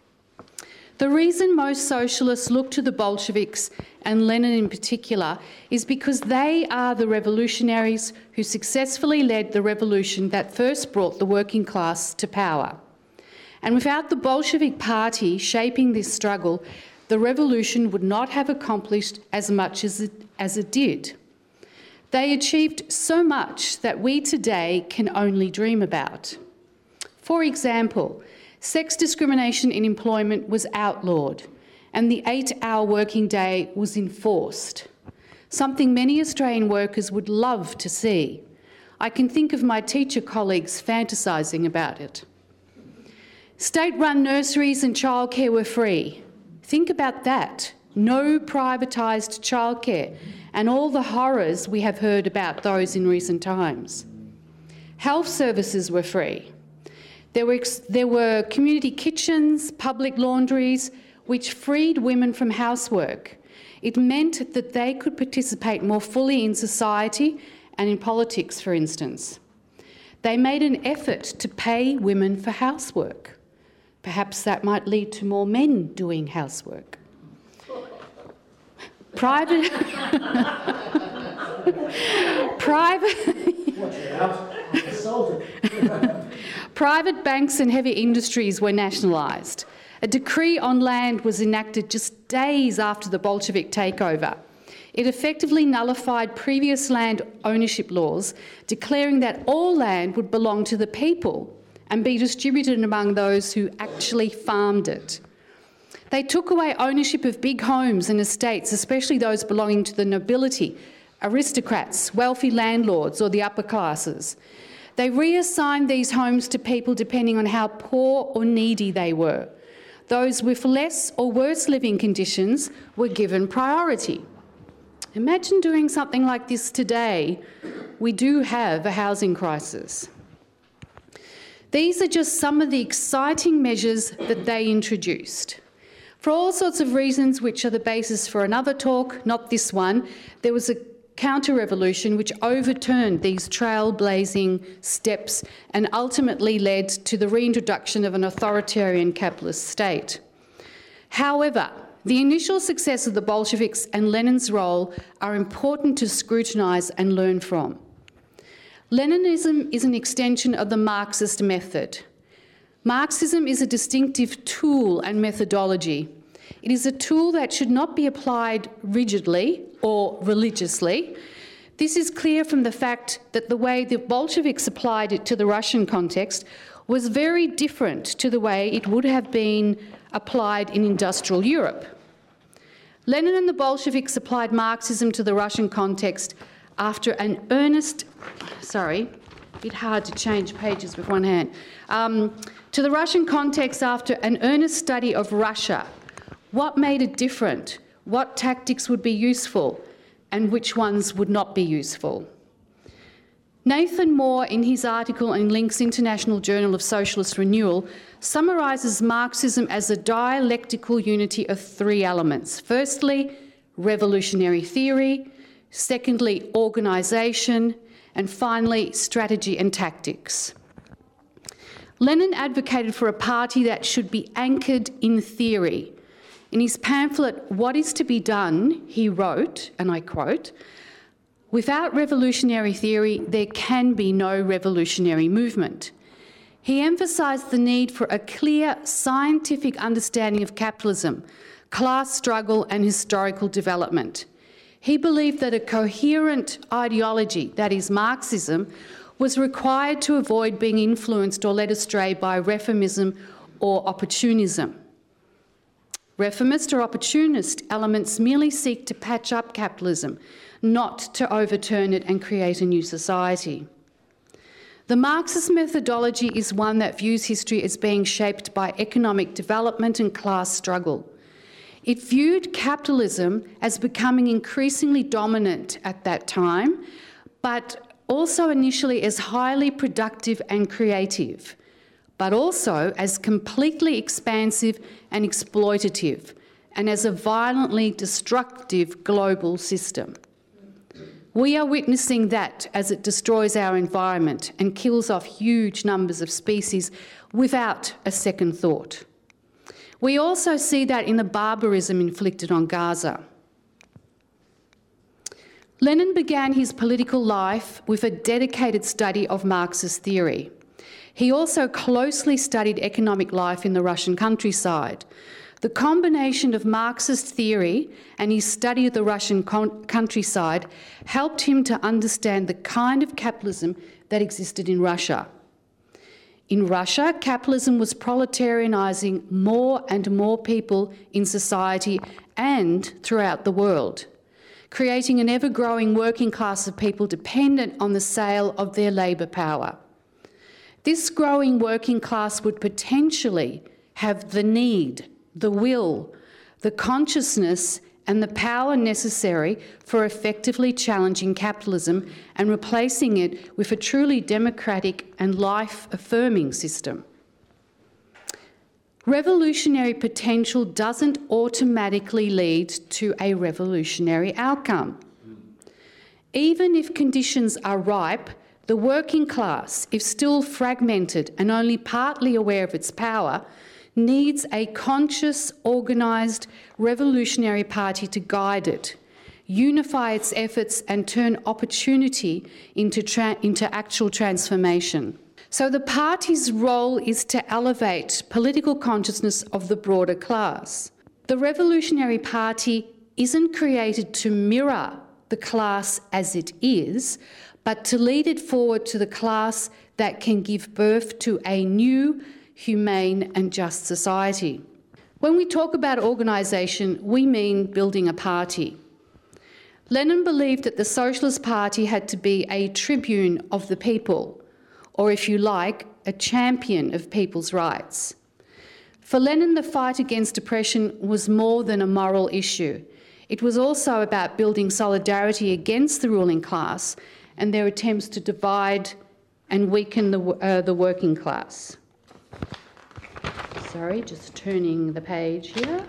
The reason most socialists look to the Bolsheviks, and Lenin in particular, is because they are the revolutionaries who successfully led the revolution that first brought the working class to power. And without the Bolshevik Party shaping this struggle, the revolution would not have accomplished as much as it did. They achieved so much that we today can only dream about. For example, sex discrimination in employment was outlawed, and the 8-hour working day was enforced, something many Australian workers would love to see. I can think of my teacher colleagues fantasising about it. State-run nurseries and childcare were free. Think about that. No privatised childcare, and all the horrors we have heard about those in recent times. Health services were free. There were community kitchens, public laundries, which freed women from housework. It meant that they could participate more fully in society and in politics, for instance. They made an effort to pay women for housework. Perhaps that might lead to more men doing housework. Private banks and heavy industries were nationalised. A decree on land was enacted just days after the Bolshevik takeover. It effectively nullified previous land ownership laws, declaring that all land would belong to the people and be distributed among those who actually farmed it. They took away ownership of big homes and estates, especially those belonging to the nobility, aristocrats, wealthy landlords or the upper classes. They reassigned these homes to people depending on how poor or needy they were. Those with less or worse living conditions were given priority. Imagine doing something like this today. We do have a housing crisis. These are just some of the exciting measures that they introduced. For all sorts of reasons, which are the basis for another talk, not this one, there was a counter-revolution which overturned these trailblazing steps and ultimately led to the reintroduction of an authoritarian capitalist state. However, the initial success of the Bolsheviks and Lenin's role are important to scrutinise and learn from. Leninism is an extension of the Marxist method. Marxism is a distinctive tool and methodology. It is a tool that should not be applied rigidly or religiously. This is clear from the fact that the way the Bolsheviks applied it to the Russian context was very different to the way it would have been applied in industrial Europe. Lenin and the Bolsheviks applied Marxism to the Russian context after an earnest, a bit hard to change pages with one hand, to the Russian context after an earnest study of Russia. What made it different? What tactics would be useful and which ones would not be useful? Nathan Moore, in his article in Link's International Journal of Socialist Renewal, summarises Marxism as a dialectical unity of three elements. Firstly, revolutionary theory. Secondly, organisation. And finally, strategy and tactics. Lenin advocated for a party that should be anchored in theory. In his pamphlet, What is to be Done, he wrote, and I quote, "Without revolutionary theory, there can be no revolutionary movement. He emphasised the need for a clear scientific understanding of capitalism, class struggle and historical development. He believed that a coherent ideology, that is Marxism, was required to avoid being influenced or led astray by reformism or opportunism. Reformist or opportunist elements merely seek to patch up capitalism, not to overturn it and create a new society. The Marxist methodology is one that views history as being shaped by economic development and class struggle. It viewed capitalism as becoming increasingly dominant at that time, but also initially as highly productive and creative, but also as completely expansive and exploitative, and as a violently destructive global system. We are witnessing that as it destroys our environment and kills off huge numbers of species without a second thought. We also see that in the barbarism inflicted on Gaza. Lenin began his political life with a dedicated study of Marxist theory. He also closely studied economic life in the Russian countryside. The combination of Marxist theory and his study of the Russian countryside helped him to understand the kind of capitalism that existed in Russia. In Russia, capitalism was proletarianising more and more people in society and throughout the world, creating an ever-growing working class of people dependent on the sale of their labour power. This growing working class would potentially have the need, the will, the consciousness and the power necessary for effectively challenging capitalism and replacing it with a truly democratic and life-affirming system. Revolutionary potential doesn't automatically lead to a revolutionary outcome. Even if conditions are ripe, the working class, if still fragmented and only partly aware of its power, needs a conscious, organised, revolutionary party to guide it, unify its efforts and turn opportunity into actual transformation. So the party's role is to elevate political consciousness of the broader class. The Revolutionary Party isn't created to mirror the class as it is, but to lead it forward to the class that can give birth to a new, humane and just society. When we talk about organisation, we mean building a party. Lenin believed that the Socialist Party had to be a tribune of the people, or if you like, a champion of people's rights. For Lenin, the fight against oppression was more than a moral issue. It was also about building solidarity against the ruling class and their attempts to divide and weaken the working class. Sorry, just turning the page here.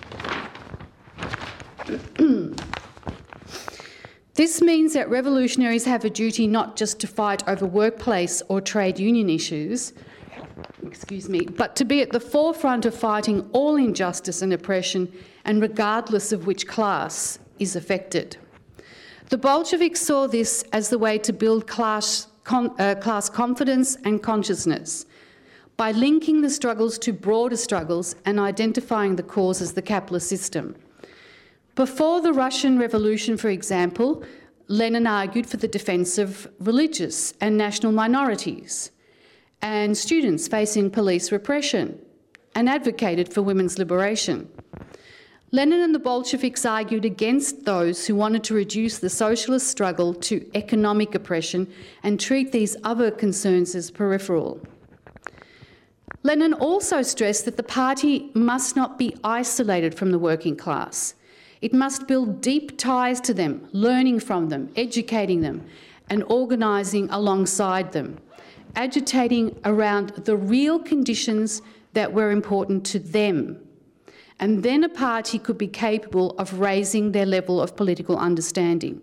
This means that revolutionaries have a duty not just to fight over workplace or trade union issues, but to be at the forefront of fighting all injustice and oppression, and regardless of which class is affected. The Bolsheviks saw this as the way to build class confidence and consciousness, by linking the struggles to broader struggles and identifying the causes of the capitalist system. Before the Russian Revolution, for example, Lenin argued for the defence of religious and national minorities and students facing police repression, and advocated for women's liberation. Lenin and the Bolsheviks argued against those who wanted to reduce the socialist struggle to economic oppression and treat these other concerns as peripheral. Lenin also stressed that the party must not be isolated from the working class. It must build deep ties to them, learning from them, educating them, and organising alongside them, agitating around the real conditions that were important to them. And then a party could be capable of raising their level of political understanding.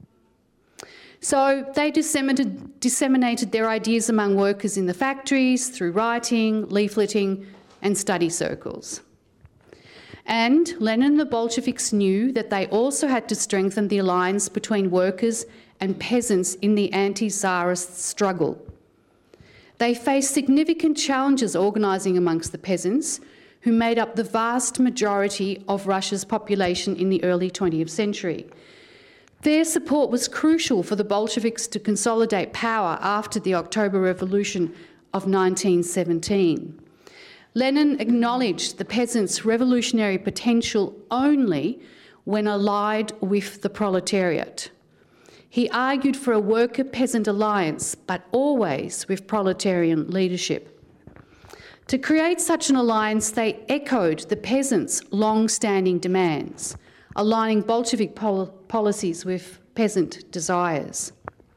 So they disseminated their ideas among workers in the factories through writing, leafleting, and study circles. And Lenin and the Bolsheviks knew that they also had to strengthen the alliance between workers and peasants in the anti-Tsarist struggle. They faced significant challenges organising amongst the peasants, who made up the vast majority of Russia's population in the early 20th century. Their support was crucial for the Bolsheviks to consolidate power after the October Revolution of 1917. Lenin acknowledged the peasants' revolutionary potential only when allied with the proletariat. He argued for a worker-peasant alliance, but always with proletarian leadership. To create such an alliance, they echoed the peasants' long-standing demands, aligning Bolshevik policies with peasant desires.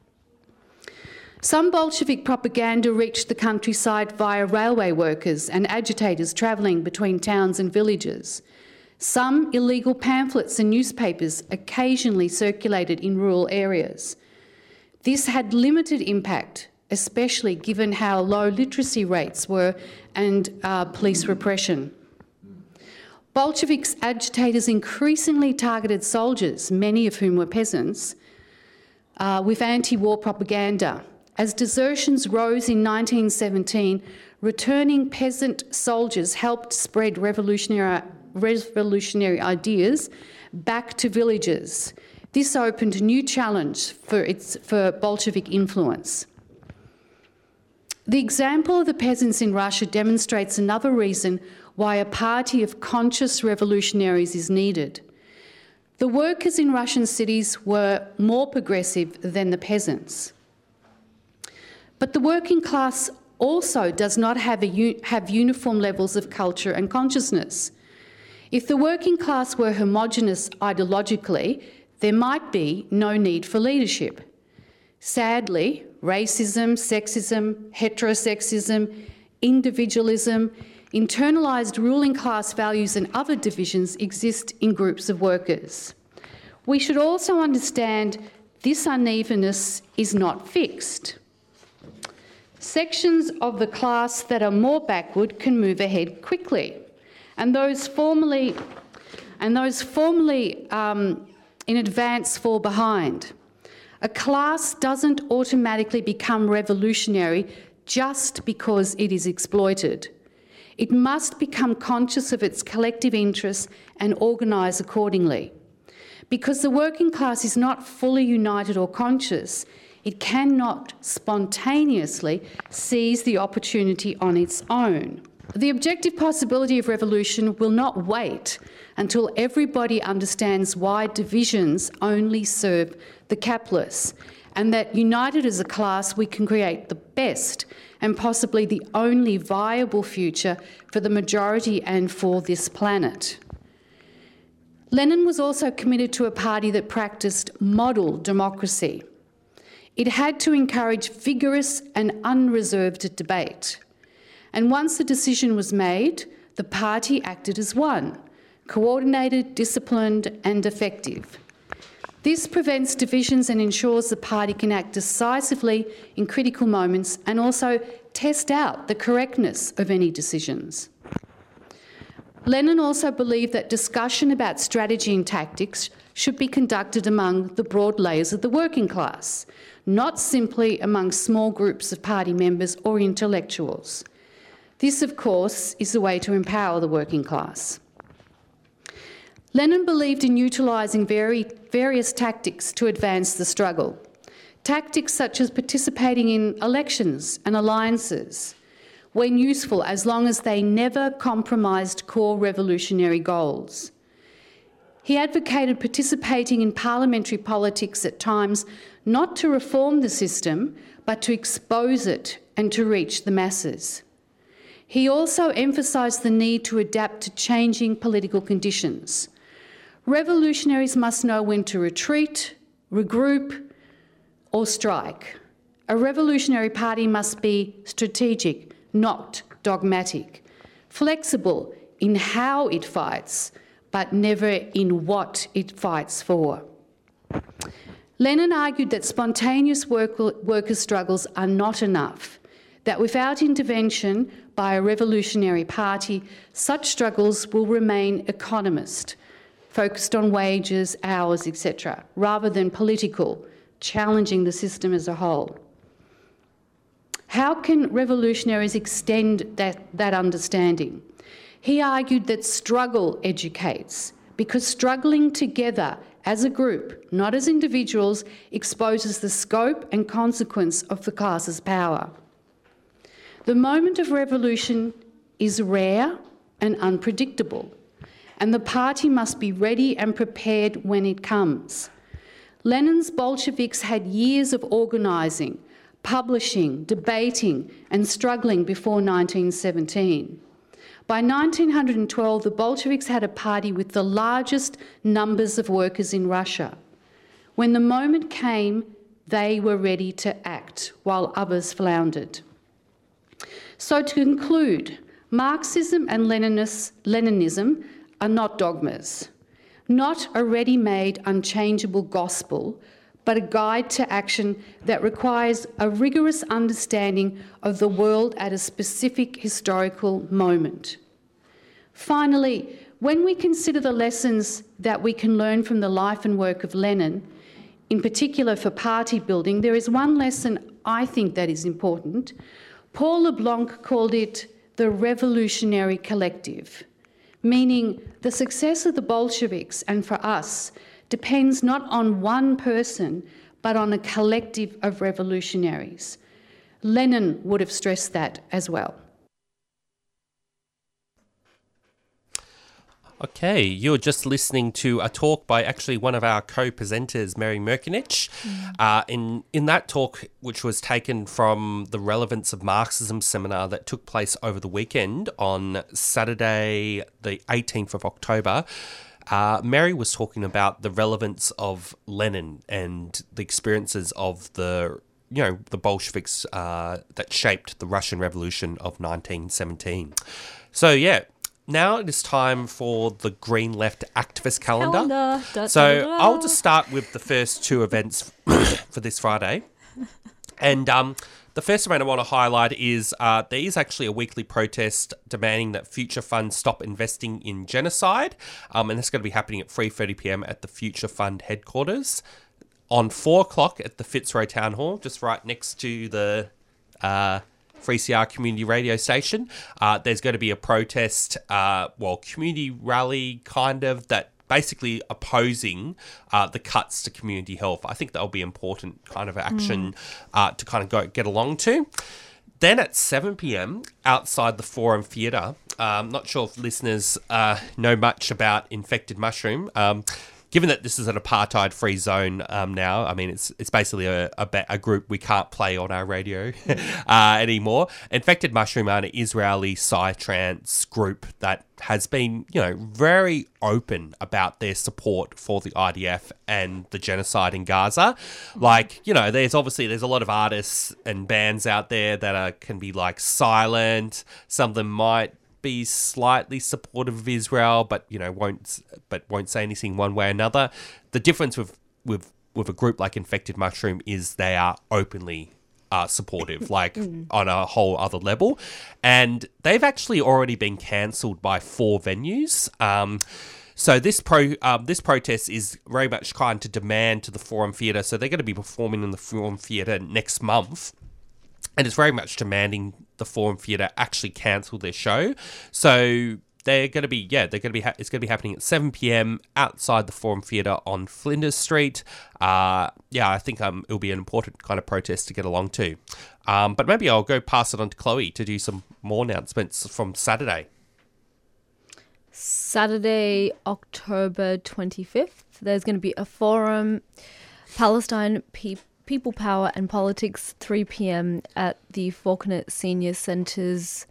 Some Bolshevik propaganda reached the countryside via railway workers and agitators travelling between towns and villages. Some illegal pamphlets and newspapers occasionally circulated in rural areas. This had limited impact, especially given how low literacy rates were and police repression. Bolsheviks agitators increasingly targeted soldiers, many of whom were peasants, with anti-war propaganda. As desertions rose in 1917, returning peasant soldiers helped spread revolutionary ideas back to villages. This opened a new challenge for Bolshevik influence. The example of the peasants in Russia demonstrates another reason why a party of conscious revolutionaries is needed. The workers in Russian cities were more progressive than the peasants. But the working class also does not have uniform levels of culture and consciousness. If the working class were homogenous ideologically, there might be no need for leadership. Sadly, racism, sexism, heterosexism, individualism, internalised ruling class values and other divisions exist in groups of workers. We should also understand this unevenness is not fixed. Sections of the class that are more backward can move ahead quickly, and those formerly in advance fall behind. A class doesn't automatically become revolutionary just because it is exploited. It must become conscious of its collective interests and organise accordingly. Because the working class is not fully united or conscious, it cannot spontaneously seize the opportunity on its own. The objective possibility of revolution will not wait until everybody understands why divisions only serve the capitalists, and that united as a class we can create the best and possibly the only viable future for the majority and for this planet. Lenin was also committed to a party that practiced model democracy. It had to encourage vigorous and unreserved debate. And once the decision was made, the party acted as one, coordinated, disciplined and effective. This prevents divisions and ensures the party can act decisively in critical moments and also test out the correctness of any decisions. Lenin also believed that discussion about strategy and tactics should be conducted among the broad layers of the working class, not simply among small groups of party members or intellectuals. This, of course, is the way to empower the working class. Lenin believed in utilising various tactics to advance the struggle. Tactics such as participating in elections and alliances, when useful as long as they never compromised core revolutionary goals. He advocated participating in parliamentary politics at times not to reform the system, but to expose it and to reach the masses. He also emphasised the need to adapt to changing political conditions. Revolutionaries must know when to retreat, regroup, or strike. A revolutionary party must be strategic, not dogmatic, flexible in how it fights, but never in what it fights for. Lenin argued that spontaneous worker struggles are not enough, that without intervention by a revolutionary party, such struggles will remain economist, focused on wages, hours, etc., rather than political, challenging the system as a whole. How can revolutionaries extend that understanding? He argued that struggle educates, because struggling together as a group, not as individuals, exposes the scope and consequence of the class's power. The moment of revolution is rare and unpredictable, and the party must be ready and prepared when it comes. Lenin's Bolsheviks had years of organising, publishing, debating and struggling before 1917. By 1912, the Bolsheviks had a party with the largest numbers of workers in Russia. When the moment came, they were ready to act, while others floundered. So to conclude, Marxism and Leninism are not dogmas, not a ready-made, unchangeable gospel, but a guide to action that requires a rigorous understanding of the world at a specific historical moment. Finally, when we consider the lessons that we can learn from the life and work of Lenin, in particular for party building, there is one lesson I think that is important. Paul LeBlanc called it the revolutionary collective, meaning the success of the Bolsheviks and for us depends not on one person, but on a collective of revolutionaries. Lenin would have stressed that as well. Okay, you're just listening to a talk by actually one of our co-presenters, Mary Merkinich. In that talk, which was taken from the Relevance of Marxism seminar that took place over the weekend on Saturday, the 18th of October, Mary was talking about the relevance of Lenin and the experiences of the Bolsheviks that shaped the Russian Revolution of 1917. So, yeah. Now it is time for the Green Left Activist Calendar. I'll just start with the first two events for this Friday. And the first event I want to highlight is there is actually a weekly protest demanding that Future Fund stop investing in genocide. And that's going to be happening at 3:30pm at the Future Fund headquarters. On 4 o'clock at the Fitzroy Town Hall, just right next to the 3CR community radio station. There's going to be a protest, community rally kind of, that basically opposing the cuts to community health. I think that'll be important kind of action to kind of get along to. Then at 7pm, outside the Forum Theatre, not sure if listeners know much about Infected Mushroom. Given that this is an apartheid-free zone now, I mean, it's basically a group we can't play on our radio anymore. Infected Mushroom are an Israeli psytrance group that has been, very open about their support for the IDF and the genocide in Gaza. Like, there's a lot of artists and bands out there that can be like silent. Some of them might be slightly supportive of Israel, but won't say anything one way or another. The difference with a group like Infected Mushroom is they are openly supportive, like on a whole other level, and they've actually already been cancelled by 4 venues. So this protest is very much kind to demand to the Forum Theatre. So they're going to be performing in the Forum Theatre next month. And it's very much demanding the Forum Theatre actually cancel their show. So it's going to be happening at 7pm outside the Forum Theatre on Flinders Street. I think it'll be an important kind of protest to get along to. But maybe I'll go pass it on to Chloe to do some more announcements from Saturday. Saturday, October 25th, there's going to be a forum, Palestine People, Power and Politics, 3pm at the Falconer Senior Citizens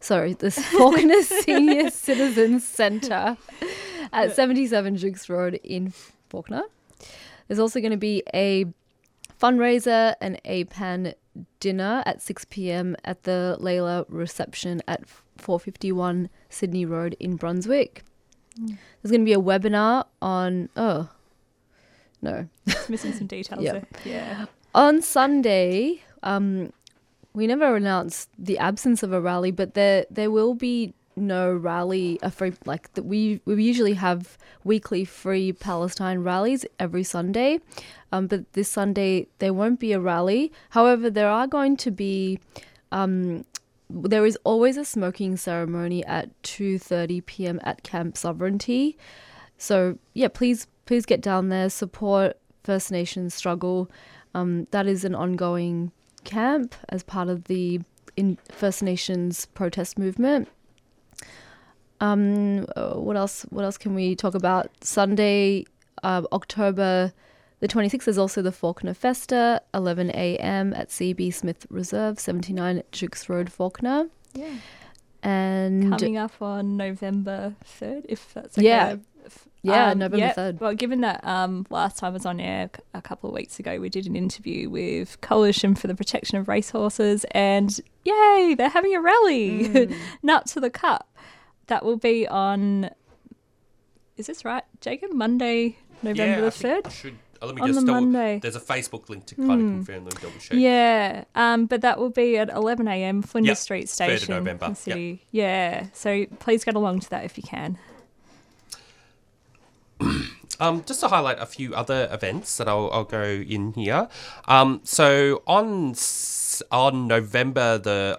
Centre at 77 Jukes Road in Falconer. There's also going to be a fundraiser and a pan dinner at 6pm at the Layla Reception at 451 Sydney Road in Brunswick. There's going to be a webinar on... It's missing some details there. Yeah. On Sunday, we never announced the absence of a rally, but there will be no rally, we usually have weekly free Palestine rallies every Sunday, but this Sunday there won't be a rally. However, there are going to be there is always a smoking ceremony at 2:30 p.m. at Camp Sovereignty. So yeah, please get down there, support First Nations struggle. That is an ongoing camp as part of the First Nations protest movement. What else can we talk about? Sunday, October the 26th is also the Faulkner Festa, 11 a.m. at CB Smith Reserve, 79 Jukes Road, Faulkner. Yeah. And coming up on November 3rd, if that's okay. November 3rd. Well, given that last time I was on air a couple of weeks ago, we did an interview with Coalition for the Protection of Racehorses, and yay, they're having a rally, Nut to the Cup. That will be on, is this right, Jacob? Monday, November the 3rd? Let me on just the Monday. There's a Facebook link to kind of confirm the double check. Yeah, but that will be at 11 a.m. Flinders Street 3rd Station. of November. in the city. Yeah, so please get along to that if you can. Just to highlight a few other events that I'll go in here. So on November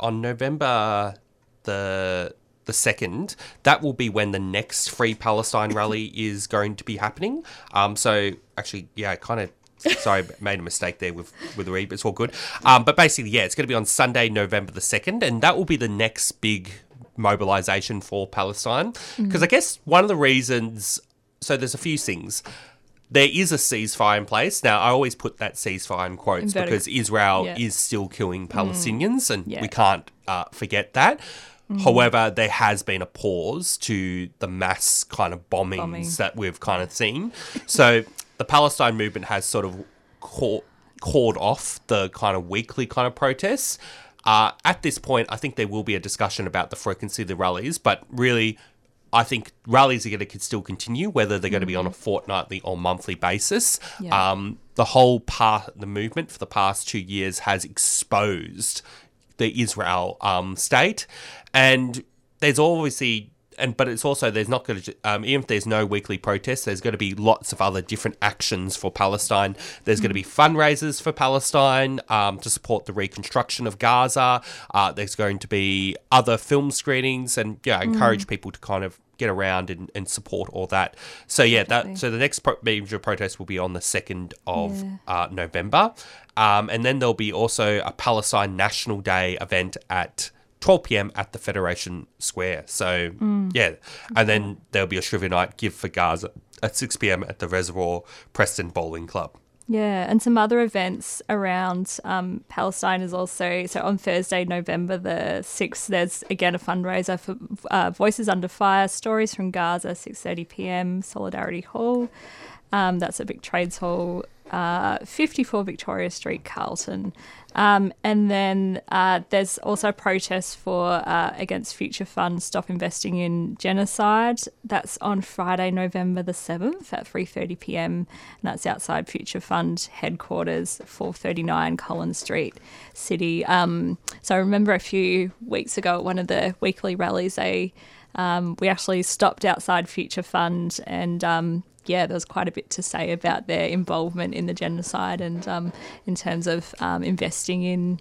the 2nd, that will be when the next Free Palestine rally is going to be happening. So actually, sorry, made a mistake there with the read, but it's all good. But basically, it's going to be on Sunday, November the 2nd, and that will be the next big mobilisation for Palestine. Because I guess one of the reasons, so there's a few things. There is a ceasefire in place. Now, I always put that ceasefire in quotes because Israel is still killing Palestinians, and we can't forget that. However, there has been a pause to the mass kind of bombings that we've kind of seen. So the Palestine movement has sort of called off the kind of weekly kind of protests. At this point, I think there will be a discussion about the frequency of the rallies, but really, I think rallies are going to still continue, whether they're going to be on a fortnightly or monthly basis. Yeah. The whole the movement for the past 2 years has exposed the Israel state, and there's obviously, but it's also, there's not going to, even if there's no weekly protests, there's going to be lots of other different actions for Palestine. There's going to be fundraisers for Palestine to support the reconstruction of Gaza. There's going to be other film screenings, and I encourage people to kind of get around and support all that. So so the next major protest will be on the 2nd of November. And then there'll be also a Palestine National Day event at 12 p.m. at the Federation Square. So, and then there'll be a Trivia Night Give for Gaza at 6 p.m. at the Reservoir Preston Bowling Club. Yeah, and some other events around Palestine is also, so on Thursday, November the 6th, there's again a fundraiser for Voices Under Fire, Stories from Gaza, 6:30 p.m, Solidarity Hall. That's at Vic Trades Hall, 54 Victoria Street, Carlton. And then there's also protests for against Future Fund Stop Investing in Genocide. That's on Friday, November the 7th at 3:30 p.m. And that's outside Future Fund headquarters, 439 Collins Street, City. So I remember a few weeks ago at one of the weekly rallies, we actually stopped outside Future Fund, and there was quite a bit to say about their involvement in the genocide and in terms of investing in,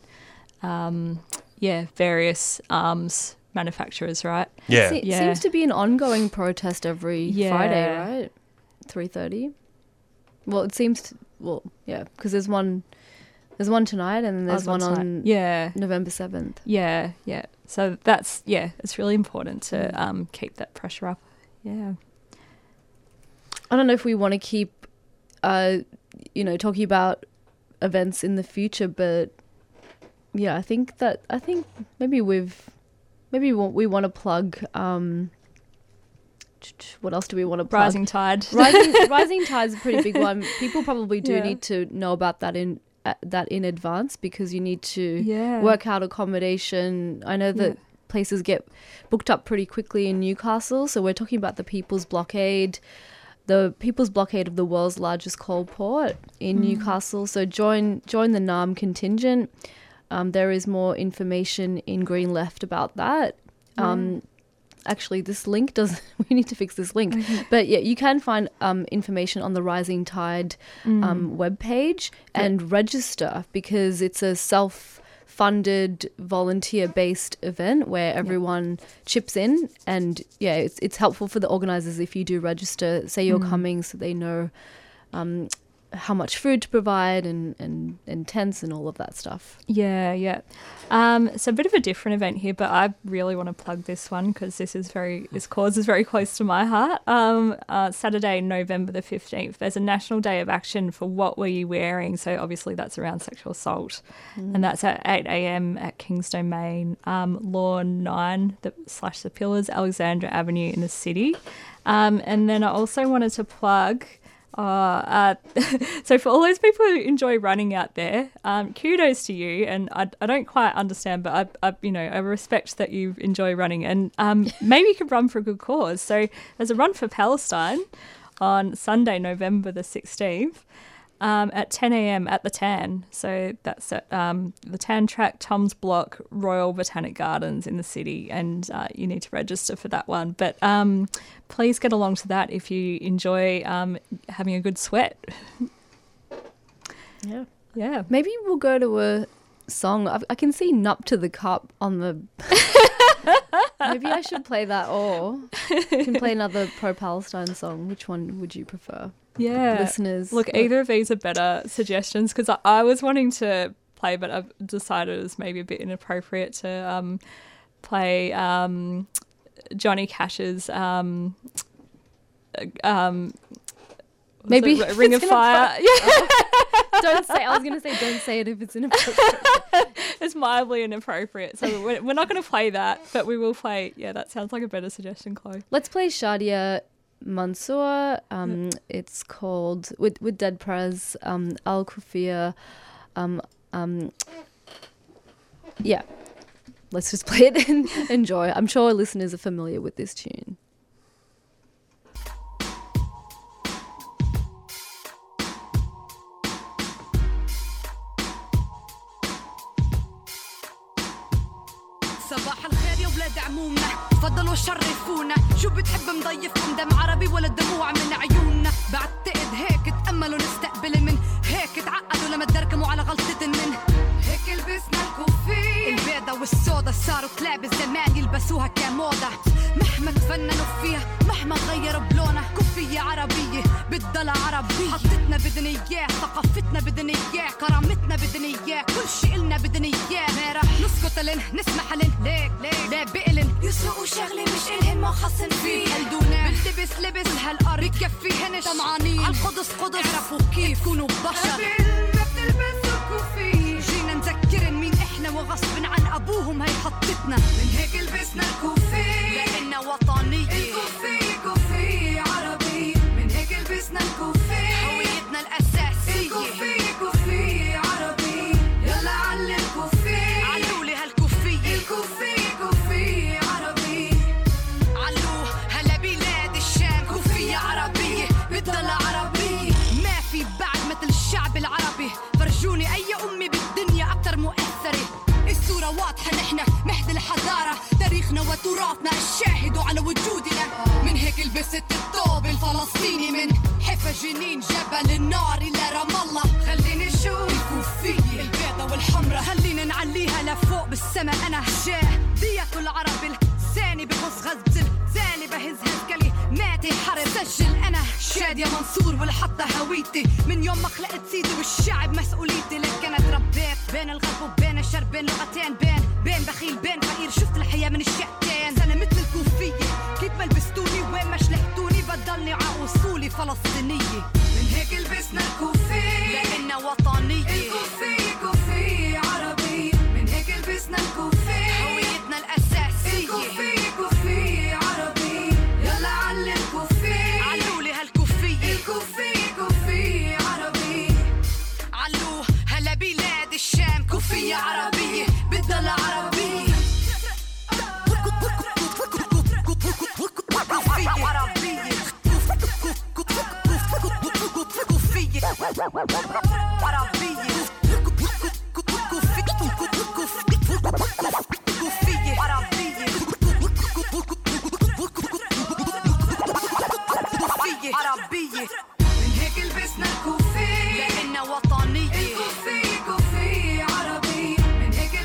various arms manufacturers, right? Yeah. It seems to be an ongoing protest every Friday, right? 3:30. Well, it seems because there's one tonight, and then there's one on November 7th. Yeah. So that's it's really important to keep that pressure up. Yeah. I don't know if we want to keep, talking about events in the future, but I think maybe we want to plug. What else do we want to plug? Rising Tide. Rising Tide is a pretty big one. People probably do need to know about that in advance, because you need to work out accommodation. I know that places get booked up pretty quickly in Newcastle, so we're talking about the People's Blockade. The People's Blockade of the world's largest coal port in Newcastle. So join the NARM contingent. There is more information in Green Left about that. Actually, this link we need to fix this link. But you can find information on the Rising Tide webpage and register, because it's a funded, volunteer-based event where everyone chips in, and it's helpful for the organisers if you do register. Say you're coming, so they know how much food to provide and tents and all of that stuff. Yeah. So a bit of a different event here, but I really want to plug this one because this cause is very close to my heart. Saturday, November the 15th, there's a National Day of Action for What Were You Wearing? So obviously that's around sexual assault. And that's at 8 a.m. at Kings Domain, Lawn 9 / The Pillars, Alexandra Avenue in the city. And then I also wanted to plug... so for all those people who enjoy running out there, kudos to you. And I don't quite understand, but I respect that you enjoy running, and maybe you could run for a good cause. So there's a Run for Palestine on Sunday, November the 16th, at 10 a.m. at the Tan. So that's at the Tan Track, Tom's Block, Royal Botanic Gardens in the city, and you need to register for that one. But please get along to that if you enjoy having a good sweat. Yeah. Maybe we'll go to a song. I can see Nup to the Cup on the... Maybe I should play that, or you can play another pro-Palestine song. Which one would you prefer? Yeah. Listeners. Look, either of these are better suggestions, because I was wanting to play, but I've decided it was maybe a bit inappropriate to play Johnny Cash's maybe Ring of Fire. Yeah. Don't say it if it's inappropriate. It's mildly inappropriate, so we're not going to play that, but we will play. Yeah, that sounds like a better suggestion, Chloe. Let's play Shadia Mansour. It's called with Dead Prez, Al Kufia. Yeah, let's just play it and enjoy. I'm sure listeners are familiar with this tune. صباح الخير يا ولاد عمومنا، تفضلوا شرفونا. شو بتحب مضيفكم، دم عربي ولا الدموع من عيوننا؟ بعتقد هيك تأملوا نستقبل، من هيك تعقدوا لما تدركموا على غلطة من هيك لبسنا الكوفي البيضة والسودا، صاروا كلاب الزمان يلبسوها كموضة. مهما تفننوا فيها، مهما غيروا بلونها، كوفية عربية بتضل عربية. حطتنا بدنا اياه، ثقافتنا بدنا اياه، كرامتنا بدنا اياه، كل شي إلنا بدنا اياه. ما رح نسكت لن نسمح لن ليك لا بقلن يسرقوا شغلة مش إلهن ما خصن فيه. هلدونا بنلبس لبس هالأرض بكفيهنش، طمعانين عالقدس قدس، اعرفوا كيف كونوا بشر قبل ما بتلبسوا كوفي. جينا نذكرن مين احنا وغصب عن ابوهم هي حطتنا، من هيك لبسنا الكوفي لأننا وطنية. الكوفي عربي، من هيك لبسنا الكوفي، هويتنا الأساسية. الكوفي عربي، يلا علي الكوفي، علولي هالكوفية. الكوفي عربي، علوه هلا بلاد الشام. كوفية عربية بتضل عربية، ما في بعد مثل الشعب العربي. فرجوني أي أمي بالدنيا أكتر مؤثرة. الصورة واضحة، نحن مهد الحضارة، تاريخنا وتراثنا الشاهد على وجودنا. من هيك لبست الثوب الفلسطيني، من حفا جنين جبل النار إلى رام الله. خليني شوف الكوفية البيضة والحمرة، خلينا نعليها لفوق بالسما. أنا دية العرب لساني بغص غزل زاني، بهز كلماتي حرب. سجل أنا شادية منصور والحطة هويتي، من يوم ما خلقت سيدي والشعب مسؤوليتي. لك أنا تربيت بين الغرب وبين الشرق، بين لغتين، بين بخيل بين فقير. شفت الحياة من الشقتين، أنا مثل الكوفية، كيف ما لبستوني وين ما شلحتوني بضلني عاوصولي فلسطينية. من هيك لبسنا الكوفي لأننا وطنية. الكوفي عربي، من هيك لبسنا الكوفي، هويتنا الأساسية. الكوفي عربي، يلا علي الكوفي، علولي هالكوفية. الكوفي عربي، علوه هلا بلاد الشام. كوفية عربية بتضل عربية. كوفية عربية، كوفية عربية، كوفية عربية، كوفية عربية. من هيك لبسنا الكوفي لأننا وطنية. الكوفي عربي، من هيك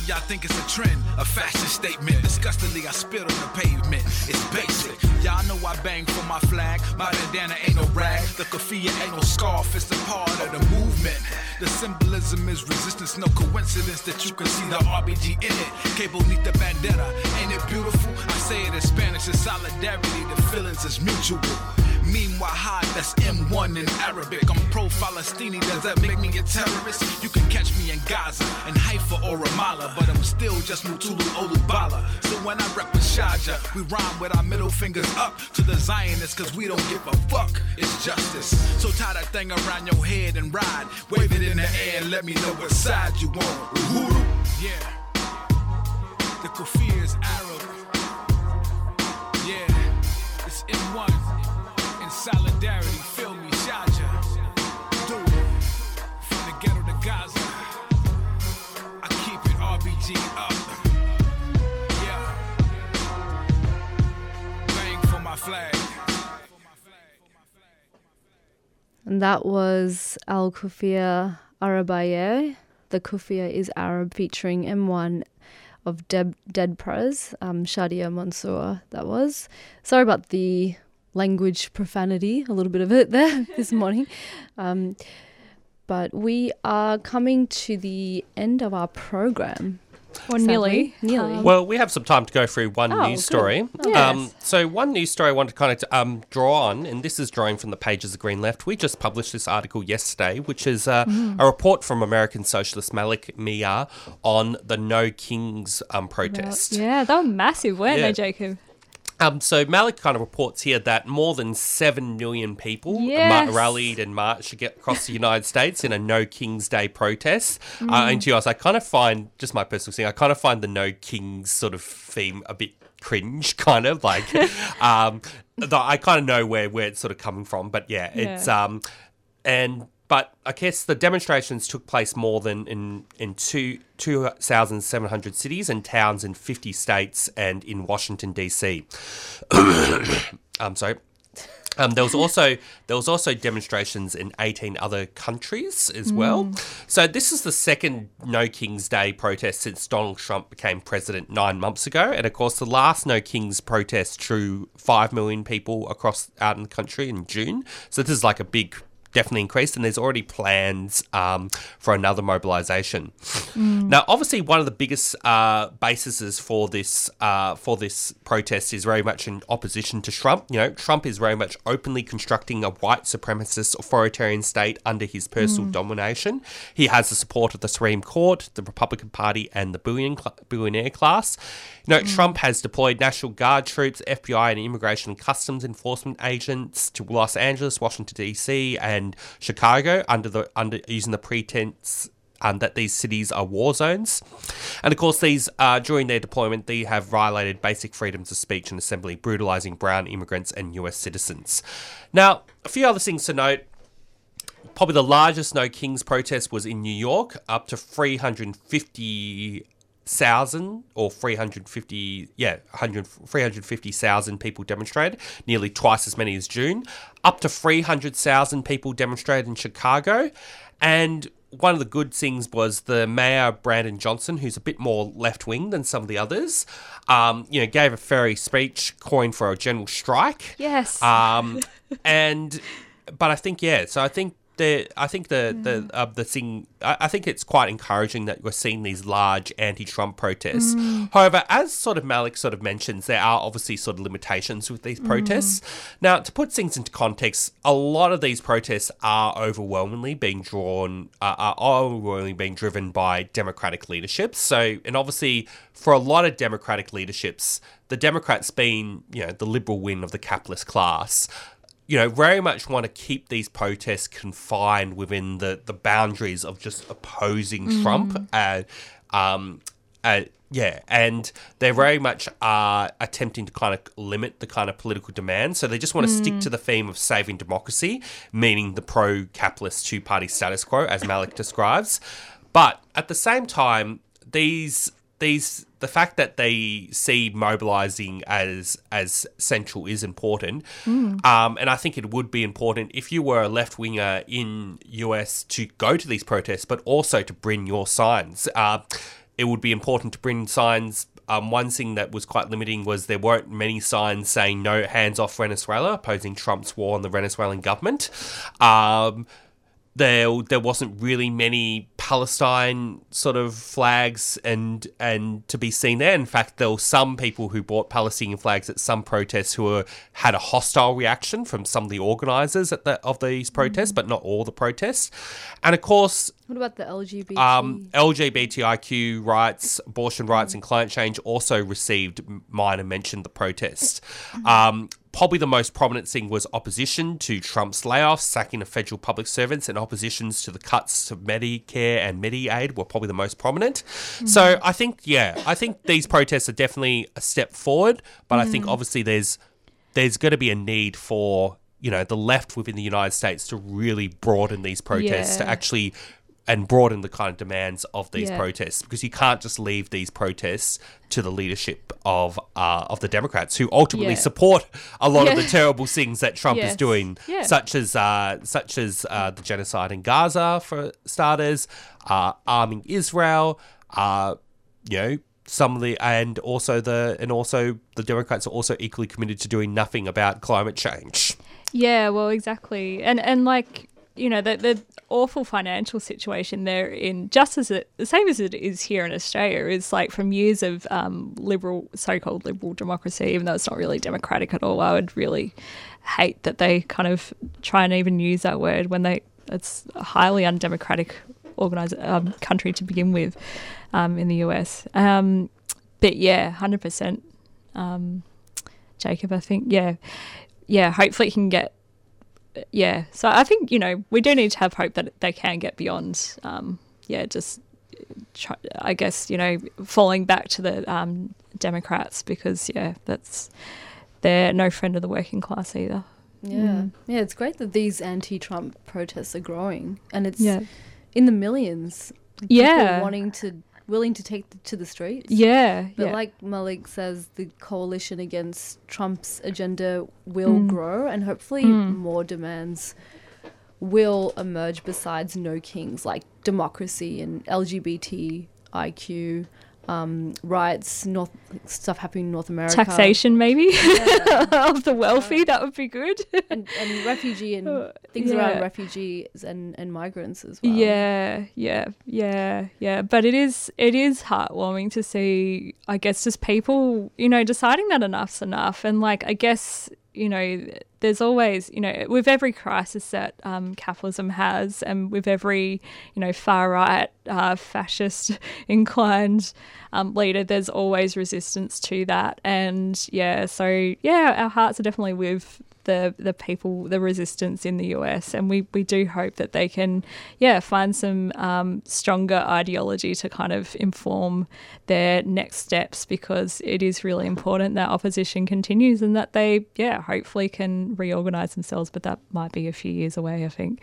y'all think it's a trend, a fashion statement. Disgustingly, I spit on the pavement. It's basic. Y'all know I bang for my flag. My bandana ain't no rag. The keffiyeh ain't no scarf. It's a part of the movement. The symbolism is resistance. No coincidence that you can see the RBG in it. Cable neath the bandana. Ain't it beautiful? I say it in Spanish. It's solidarity. The feelings is mutual. Meanwhile, that's M1 in Arabic. I'm pro-Falastini, does that make me a terrorist? You can catch me in Gaza, in Haifa or Ramallah, but I'm still just Mutulu Olubala. So when I rep with Sharjah, we rhyme with our middle fingers up to the Zionists, cause we don't give a fuck, it's justice. So tie that thing around your head and ride, wave it in the air and let me know what side you on. Uhuru, yeah. The keffiyeh is Arab. Yeah, it's M1. Solidarity, feel me, Sharjah. Do it. From the ghetto to Gaza, I keep it RBG up. Yeah. Bang for my flag. And that was Al Keffiyeh Arabiye. The Keffiyeh is Arab, featuring M1 of Dead Prez, Shadia Mansour. That was. Sorry about the language profanity, a little bit of it there this morning. But we are coming to the end of our program. Or nearly. Well, we have some time to go through one news story. Cool. Yes. So one news story I wanted to kind of draw on, and this is drawing from the pages of Green Left. We just published this article yesterday, which is a report from American socialist Malik Mia on the No Kings protest. Yeah, they were massive, weren't they, Jacob? So Malik kind of reports here that more than 7 million people rallied and marched across the United States in a No Kings Day protest. And to us, I kind of find, just my personal thing, I kind of find the No Kings sort of theme a bit cringe, kind of like, though I kind of know where it's sort of coming from, but it's, but I guess the demonstrations took place more than in 2,700 cities and towns in 50 states and in Washington, D.C. I'm sorry. There was also demonstrations in 18 other countries as well. So this is the second No Kings Day protest since Donald Trump became president 9 months ago. And of course, the last No Kings protest drew 5 million people out in the country in June. So this is like a big, definitely increased, and there's already plans for another mobilisation. Now, obviously, one of the biggest bases for this protest is very much in opposition to Trump. You know, Trump is very much openly constructing a white supremacist authoritarian state under his personal domination. He has the support of the Supreme Court, the Republican Party, and the billionaire class. You know, Trump has deployed National Guard troops, FBI, and Immigration and Customs Enforcement agents to Los Angeles, Washington, D.C., and Chicago under using the pretense that these cities are war zones. And of course, these during their deployment, they have violated basic freedoms of speech and assembly, brutalizing brown immigrants and US citizens. Now, a few other things to note. Probably the largest No Kings protest was in New York, up to 350,000 or 350,000 people demonstrated, nearly twice as many as June. Up to 300,000 people demonstrated in Chicago. And one of the good things was the mayor, Brandon Johnson, who's a bit more left-wing than some of the others, gave a fairy speech calling for a general strike. Yes. But I think, so I think I think it's quite encouraging that we're seeing these large anti-Trump protests. However, as sort of Malik sort of mentions, there are obviously sort of limitations with these protests. Now, to put things into context, a lot of these protests are overwhelmingly being driven by Democratic leaderships. So, and obviously for a lot of Democratic leaderships, the Democrats being, the liberal wing of the capitalist class, very much want to keep these protests confined within the boundaries of just opposing Trump. And they very much are attempting to kind of limit the kind of political demand. So they just want to stick to the theme of saving democracy, meaning the pro-capitalist two-party status quo, as Malik describes. But at the same time, the fact that they see mobilising as central is important. And I think it would be important if you were a left-winger in US to go to these protests, but also to bring your signs. it would be important to bring signs. One thing that was quite limiting was there weren't many signs saying no, hands off Venezuela, opposing Trump's war on the Venezuelan government. There wasn't really many Palestine sort of flags and to be seen there. In fact, there were some people who bought Palestinian flags at some protests who had a hostile reaction from some of the organisers of these protests, but not all the protests. And of course, what about the LGBT? LGBTIQ rights, abortion rights and climate change also received minor mention at the protest. Probably the most prominent thing was opposition to Trump's layoffs, sacking of federal public servants, and oppositions to the cuts to Medicare and Medicaid were probably the most prominent. So I think these protests are definitely a step forward, but I think obviously there's going to be a need for, the left within the United States to really broaden these protests to actually and broaden the kind of demands of these protests, because you can't just leave these protests to the leadership of the Democrats, who ultimately support a lot of the terrible things that Trump is doing, such as the genocide in Gaza for starters, arming Israel, some of the and also the Democrats are also equally committed to doing nothing about climate change. Yeah, well, exactly, and like. The awful financial situation they're in, the same as it is here in Australia, is like from years of so-called liberal democracy, even though it's not really democratic at all. I would really hate that they kind of try and even use that word when it's a highly undemocratic country to begin with in the US. But yeah, 100%, Jacob, I think, hopefully it can get. Yeah, so I think, we do need to have hope that they can get beyond, falling back to the Democrats, because, they're no friend of the working class either. Yeah, it's great that these anti-Trump protests are growing, and it's in the millions. People willing to take to the streets. But like Malik says, the coalition against Trump's agenda will grow, and hopefully more demands will emerge besides no kings, like democracy and LGBTIQ rights, stuff happening in North America. Taxation, maybe, of the wealthy, that would be good. and refugee and things around refugees and migrants as well. But it is heartwarming to see, I guess, just people, deciding that enough's enough. And like, I guess, there's always, with every crisis that capitalism has, and with every, far right, fascist inclined leader, there's always resistance to that. And our hearts are definitely with the people, the resistance in the US, and we do hope that they can find some stronger ideology to kind of inform their next steps, because it is really important that opposition continues and that they hopefully can reorganize themselves, but that might be a few years away, I think.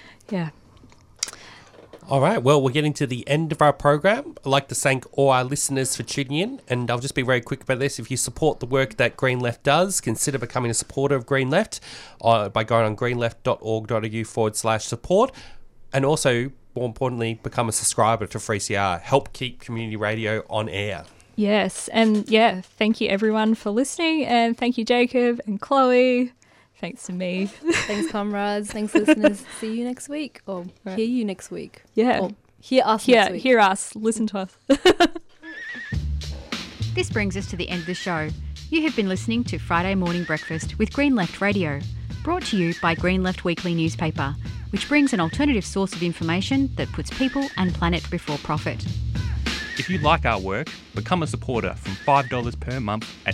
All right, well, we're getting to the end of our program. I'd like to thank all our listeners for tuning in, and I'll just be very quick about this. If you support the work that Green Left does, consider becoming a supporter of Green Left by going on greenleft.org.au/support, and also, more importantly, become a subscriber to 3CR. Help keep community radio on air. Yes, and thank you everyone for listening, and thank you Jacob and Chloe. Thanks to me. Thanks, comrades. Thanks, listeners. See you next week, or hear you next week. Or hear us next week. Hear us. Listen to us. This brings us to the end of the show. You have been listening to Friday Morning Breakfast with Green Left Radio, brought to you by Green Left Weekly newspaper, which brings an alternative source of information that puts people and planet before profit. If you like our work, become a supporter from $5 per month at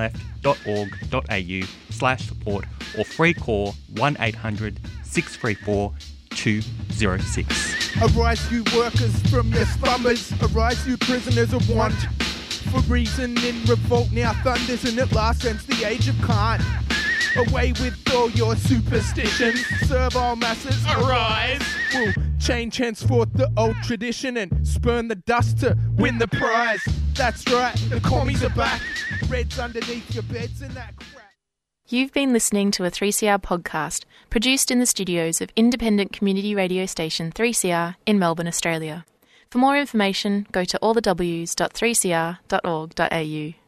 greenleft.org.au/support, or free call 1800 634 206. Arise, you workers from your slumbers. Arise, you prisoners of want. For reason in revolt now thunders, and at last ends the age of Kant. Away with all your superstitions. Servile masses, arise. We'll change henceforth the old tradition and spurn the dust to win the prize. That's right, the commies are back. Reds underneath your beds and that crap. You've been listening to a 3CR podcast produced in the studios of independent community radio station 3CR in Melbourne, Australia. For more information, go to allthews.3cr.org.au.